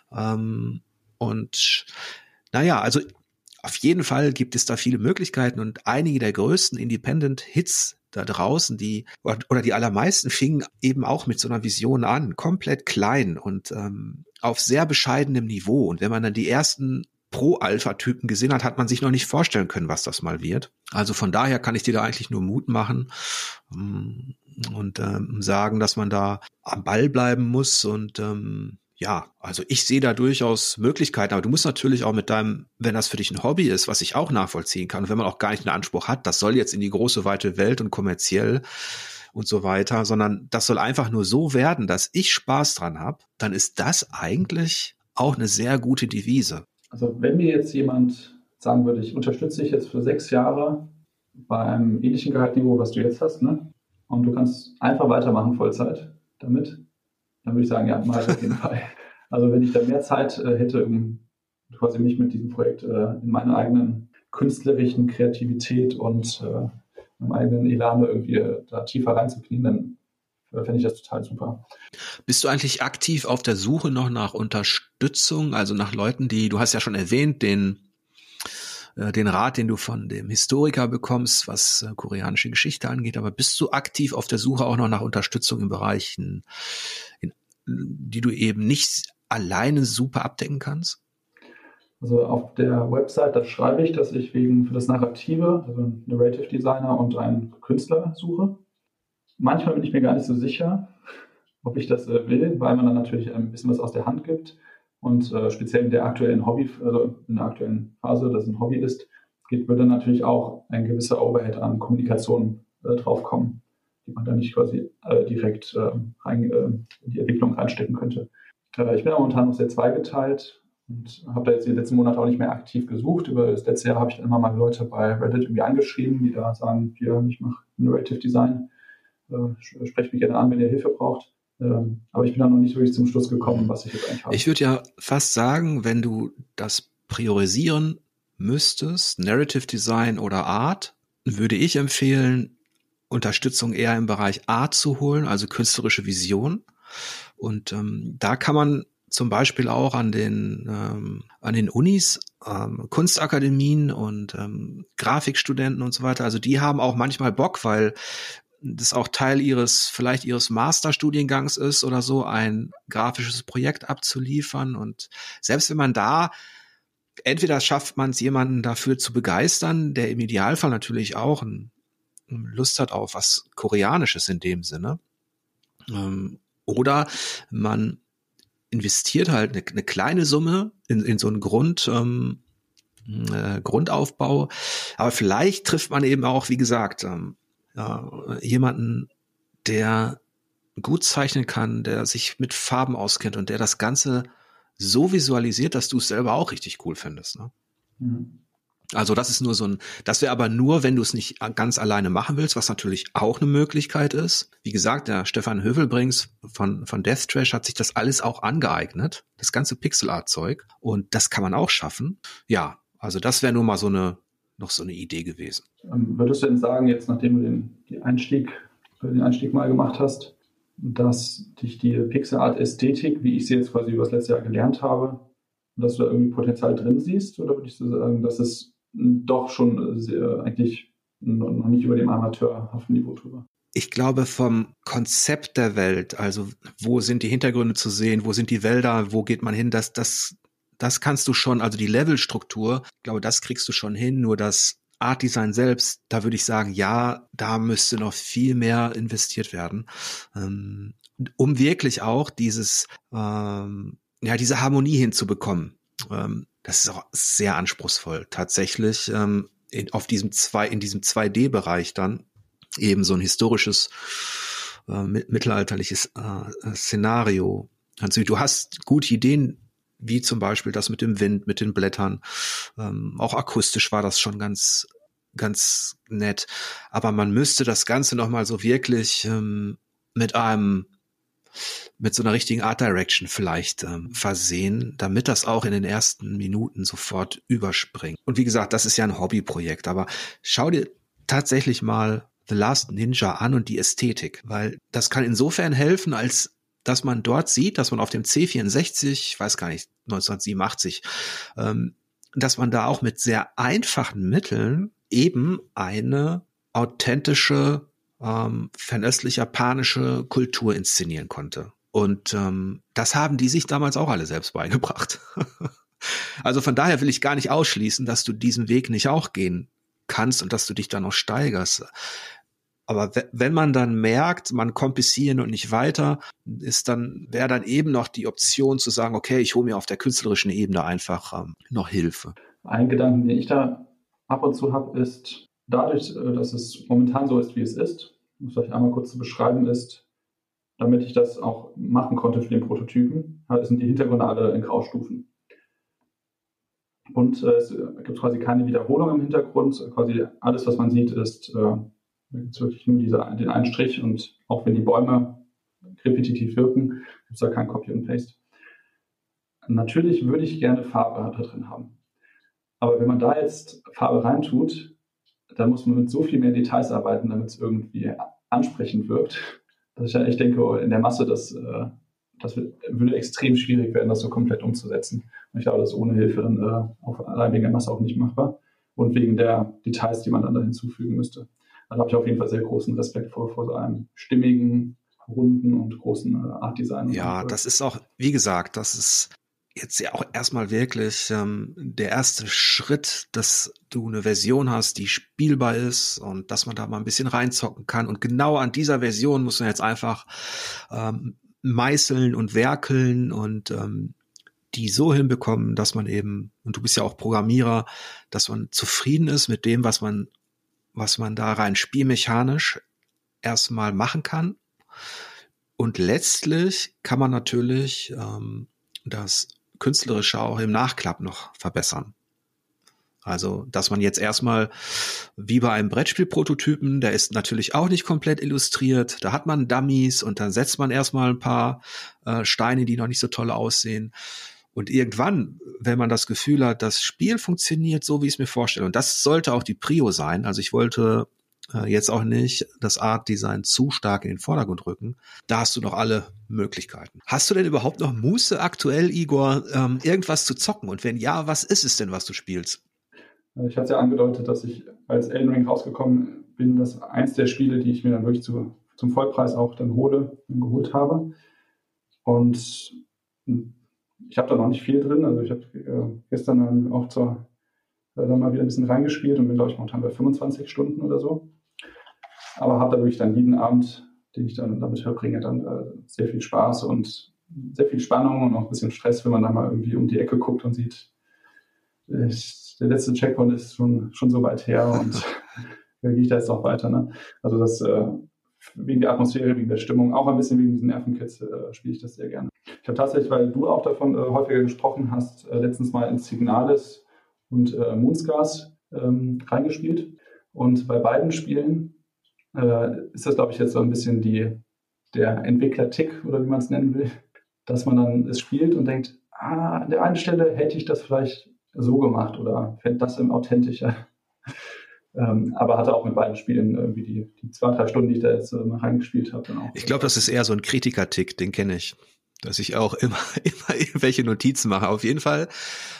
Und naja, also auf jeden Fall gibt es da viele Möglichkeiten und einige der größten Independent-Hits da draußen, die allermeisten fingen eben auch mit so einer Vision an, komplett klein und auf sehr bescheidenem Niveau. Und wenn man dann die ersten Pro-Alpha-Typen gesehen hat, hat man sich noch nicht vorstellen können, was das mal wird. Also von daher kann ich dir da eigentlich nur Mut machen und sagen, dass man da am Ball bleiben muss und ja, also ich sehe da durchaus Möglichkeiten, aber du musst natürlich auch mit deinem, wenn das für dich ein Hobby ist, was ich auch nachvollziehen kann, und wenn man auch gar nicht den Anspruch hat, das soll jetzt in die große, weite Welt und kommerziell und so weiter, sondern das soll einfach nur so werden, dass ich Spaß dran habe, dann ist das eigentlich auch eine sehr gute Devise. Also wenn mir jetzt jemand sagen würde, ich unterstütze dich jetzt für 6 Jahre bei einem ähnlichen Gehaltsniveau, was du jetzt hast, ne? Und du kannst einfach weitermachen Vollzeit damit, dann würde ich sagen, ja, mach ich auf jeden Fall. Also wenn ich da mehr Zeit hätte, um quasi mich mit diesem Projekt in meiner eigenen künstlerischen Kreativität und meinem eigenen Elan irgendwie da tiefer reinzuknien, dann fände ich das total super. Bist du eigentlich aktiv auf der Suche noch nach Unterstützung, also nach Leuten, du hast ja schon erwähnt, den Rat, den du von dem Historiker bekommst, was koreanische Geschichte angeht, aber bist du aktiv auf der Suche auch noch nach Unterstützung in Bereichen, die du eben nicht alleine super abdecken kannst? Also auf der Website, da schreibe ich, dass ich für das Narrative, also einen Narrative Designer und einen Künstler suche. Manchmal bin ich mir gar nicht so sicher, ob ich das will, weil man dann natürlich ein bisschen was aus der Hand gibt. Und speziell in der aktuellen in der aktuellen Phase, dass ein Hobby ist, würde natürlich auch ein gewisser Overhead an Kommunikation draufkommen, die man dann nicht quasi direkt in die Entwicklung reinstecken könnte. Ich bin momentan noch sehr zweigeteilt und habe da jetzt die letzten Monate auch nicht mehr aktiv gesucht. Über das letzte Jahr habe ich dann immer mal Leute bei Reddit irgendwie angeschrieben, die da sagen, hier, ich mache Narrative Design, sprecht mich gerne an, wenn ihr Hilfe braucht. Aber ich bin da noch nicht wirklich zum Schluss gekommen, was ich jetzt eigentlich habe. Ich würde ja fast sagen, wenn du das priorisieren müsstest, Narrative Design oder Art, würde ich empfehlen, Unterstützung eher im Bereich Art zu holen, also künstlerische Vision. Und da kann man zum Beispiel auch an den Unis, Kunstakademien und Grafikstudenten und so weiter, also die haben auch manchmal Bock, weil das auch Teil ihres Masterstudiengangs ist oder so, ein grafisches Projekt abzuliefern. Und selbst wenn man da, entweder schafft man es, jemanden dafür zu begeistern, der im Idealfall natürlich auch Lust hat auf was Koreanisches in dem Sinne. Oder man investiert halt eine kleine Summe in so einen Grundaufbau. Aber vielleicht trifft man eben auch, wie gesagt, jemanden, der gut zeichnen kann, der sich mit Farben auskennt und der das Ganze so visualisiert, dass du es selber auch richtig cool findest. Ne? Mhm. Also das ist nur das wäre aber nur, wenn du es nicht ganz alleine machen willst, was natürlich auch eine Möglichkeit ist. Wie gesagt, der Stefan Hövelbrings von Death Trash hat sich das alles auch angeeignet, das ganze Pixel-Art-Zeug, und das kann man auch schaffen. Ja, also das wäre nur mal noch so eine Idee gewesen. Würdest du denn sagen, jetzt nachdem du den Einstieg mal gemacht hast, dass dich die Pixel-Art-Ästhetik, wie ich sie jetzt quasi über das letzte Jahr gelernt habe, dass du da irgendwie Potenzial drin siehst? Oder würdest du sagen, dass es doch schon eigentlich noch nicht über dem amateurhaften Niveau drüber? Ich glaube, vom Konzept der Welt, also wo sind die Hintergründe zu sehen, wo sind die Wälder, wo geht man hin, das kannst du schon, also die Levelstruktur, ich glaube, das kriegst du schon hin, nur das Art Design selbst, da würde ich sagen, ja, da müsste noch viel mehr investiert werden, um wirklich auch diese Harmonie hinzubekommen. Das ist auch sehr anspruchsvoll, tatsächlich, in diesem 2D-Bereich dann eben so ein historisches, mittelalterliches Szenario. Also du hast gute Ideen, wie zum Beispiel das mit dem Wind, mit den Blättern. Auch akustisch war das schon ganz, ganz nett. Aber man müsste das Ganze nochmal so wirklich mit so einer richtigen Art Direction vielleicht versehen, damit das auch in den ersten Minuten sofort überspringt. Und wie gesagt, das ist ja ein Hobbyprojekt, aber schau dir tatsächlich mal The Last Ninja an und die Ästhetik, weil das kann insofern helfen, als dass man dort sieht, dass man auf dem C64, ich weiß gar nicht, 1987, dass man da auch mit sehr einfachen Mitteln eben eine authentische fernöstlich-japanische Kultur inszenieren konnte. Und das haben die sich damals auch alle selbst beigebracht. Also von daher will ich gar nicht ausschließen, dass du diesen Weg nicht auch gehen kannst und dass du dich dann noch steigerst. Aber wenn man dann merkt, man kommt bis hierhin und nicht weiter, wäre dann eben noch die Option zu sagen, okay, ich hole mir auf der künstlerischen Ebene einfach noch Hilfe. Ein Gedanken, den ich da ab und zu habe, ist, dadurch, dass es momentan so ist, wie es ist, um es euch einmal kurz zu beschreiben, ist, damit ich das auch machen konnte für den Prototypen, sind die Hintergründe alle in Graustufen. Und es gibt quasi keine Wiederholung im Hintergrund. Quasi alles, was man sieht, ist wirklich nur den einen Strich. Und auch wenn die Bäume repetitiv wirken, gibt es da kein Copy und Paste. Natürlich würde ich gerne Farbe da drin haben. Aber wenn man da jetzt Farbe reintut, dann muss man mit so viel mehr Details arbeiten, damit es irgendwie ansprechend wirkt, dass ich ja echt denke, in der Masse, das würde extrem schwierig werden, das so komplett umzusetzen. Und ich glaube, das ist ohne Hilfe dann allein wegen der Masse auch nicht machbar und wegen der Details, die man dann da hinzufügen müsste. Da habe ich auf jeden Fall sehr großen Respekt vor so einem stimmigen, runden und großen Art-Design. Ja, das ist auch, wie gesagt, das ist jetzt ja auch erstmal wirklich der erste Schritt, dass du eine Version hast, die spielbar ist und dass man da mal ein bisschen reinzocken kann. Und genau an dieser Version muss man jetzt einfach meißeln und werkeln und die so hinbekommen, dass man eben, und du bist ja auch Programmierer, dass man zufrieden ist mit dem, was man da rein spielmechanisch erstmal machen kann. Und letztlich kann man natürlich das Künstlerische auch im Nachklapp noch verbessern. Also, dass man jetzt erstmal, wie bei einem Brettspielprototypen, der ist natürlich auch nicht komplett illustriert, da hat man Dummies und dann setzt man erstmal ein paar Steine, die noch nicht so toll aussehen. Und irgendwann, wenn man das Gefühl hat, das Spiel funktioniert so, wie ich es mir vorstelle, und das sollte auch die Prio sein, also ich wollte jetzt auch nicht das Art Design zu stark in den Vordergrund rücken. Da hast du noch alle Möglichkeiten. Hast du denn überhaupt noch Muße aktuell, Igor, irgendwas zu zocken? Und wenn ja, was ist es denn, was du spielst? Ich hatte ja angedeutet, dass ich als Elden Ring rausgekommen bin, dass eins der Spiele, die ich mir dann wirklich zum Vollpreis auch dann geholt habe. Und ich habe da noch nicht viel drin. Also ich habe gestern dann auch dann mal wieder ein bisschen reingespielt und bin, glaube ich, momentan bei 25 Stunden oder so. Aber habe da wirklich dann jeden Abend, den ich dann damit verbringe, dann sehr viel Spaß und sehr viel Spannung und auch ein bisschen Stress, wenn man da mal irgendwie um die Ecke guckt und sieht, der letzte Checkpoint ist schon so weit her und gehe ich da jetzt noch weiter. Ne? Also das wegen der Atmosphäre, wegen der Stimmung, auch ein bisschen wegen diesen Nervenkits spiele ich das sehr gerne. Ich habe tatsächlich, weil du auch davon häufiger gesprochen hast, letztens mal ins Signalis und Moonscars reingespielt. Und bei beiden Spielen ist das, glaube ich, jetzt so ein bisschen der Entwickler-Tick, oder wie man es nennen will, dass man dann es spielt und denkt, an der einen Stelle hätte ich das vielleicht so gemacht oder fände das authentischer. Aber hatte auch mit beiden Spielen irgendwie die 2-3 Stunden, die ich da jetzt mal reingespielt habe. Dann auch. Ich glaube, das ist eher so ein Kritiker-Tick, den kenne ich. Dass ich auch immer irgendwelche Notizen mache. Auf jeden Fall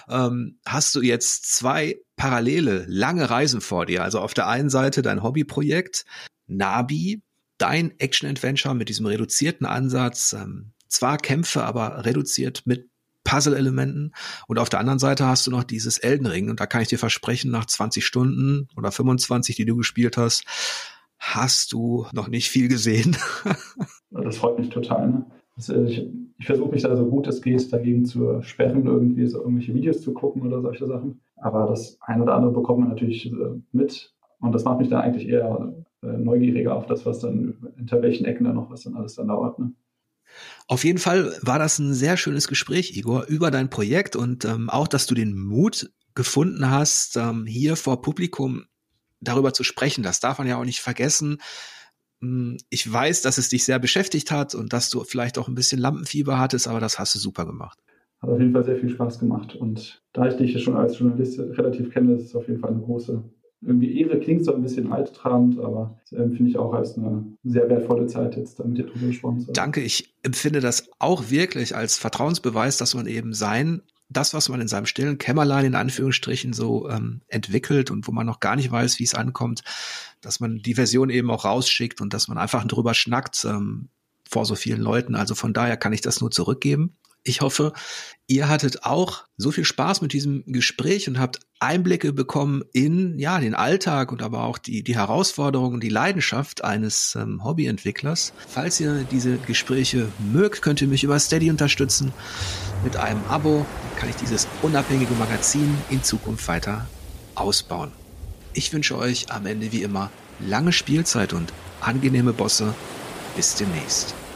hast du jetzt 2 parallele, lange Reisen vor dir. Also auf der einen Seite dein Hobbyprojekt, Nabi, dein Action-Adventure mit diesem reduzierten Ansatz, zwar Kämpfe, aber reduziert mit Puzzle-Elementen. Und auf der anderen Seite hast du noch dieses Elden Ring. Und da kann ich dir versprechen, nach 20 Stunden oder 25, die du gespielt hast, hast du noch nicht viel gesehen. Das freut mich total. Ne? Ich versuche mich da so gut es geht dagegen zu sperren, irgendwie so irgendwelche Videos zu gucken oder solche Sachen. Aber das eine oder andere bekommt man natürlich mit. Und das macht mich dann eigentlich eher neugieriger auf das, was dann, hinter welchen Ecken da noch was dann alles dann dauert. Ne? Auf jeden Fall war das ein sehr schönes Gespräch, Igor, über dein Projekt und auch, dass du den Mut gefunden hast, hier vor Publikum darüber zu sprechen. Das darf man ja auch nicht vergessen. Ich weiß, dass es dich sehr beschäftigt hat und dass du vielleicht auch ein bisschen Lampenfieber hattest, aber das hast du super gemacht. Hat auf jeden Fall sehr viel Spaß gemacht. Und da ich dich schon als Journalist relativ kenne, ist es auf jeden Fall eine große irgendwie Ehre. Klingt so ein bisschen alttrabend, aber finde ich auch als eine sehr wertvolle Zeit, jetzt da mit dir drüber gesprochen zu haben. Danke, ich empfinde das auch wirklich als Vertrauensbeweis, dass man eben das, was man in seinem stillen Kämmerlein in Anführungsstrichen so entwickelt und wo man noch gar nicht weiß, wie es ankommt, dass man die Version eben auch rausschickt und dass man einfach drüber schnackt vor so vielen Leuten. Also von daher kann ich das nur zurückgeben. Ich hoffe, ihr hattet auch so viel Spaß mit diesem Gespräch und habt Einblicke bekommen in den Alltag und aber auch die Herausforderungen, die Leidenschaft eines Hobbyentwicklers. Falls ihr diese Gespräche mögt, könnt ihr mich über Steady unterstützen. Mit einem Abo kann ich dieses unabhängige Magazin in Zukunft weiter ausbauen. Ich wünsche euch am Ende wie immer lange Spielzeit und angenehme Bosse. Bis demnächst.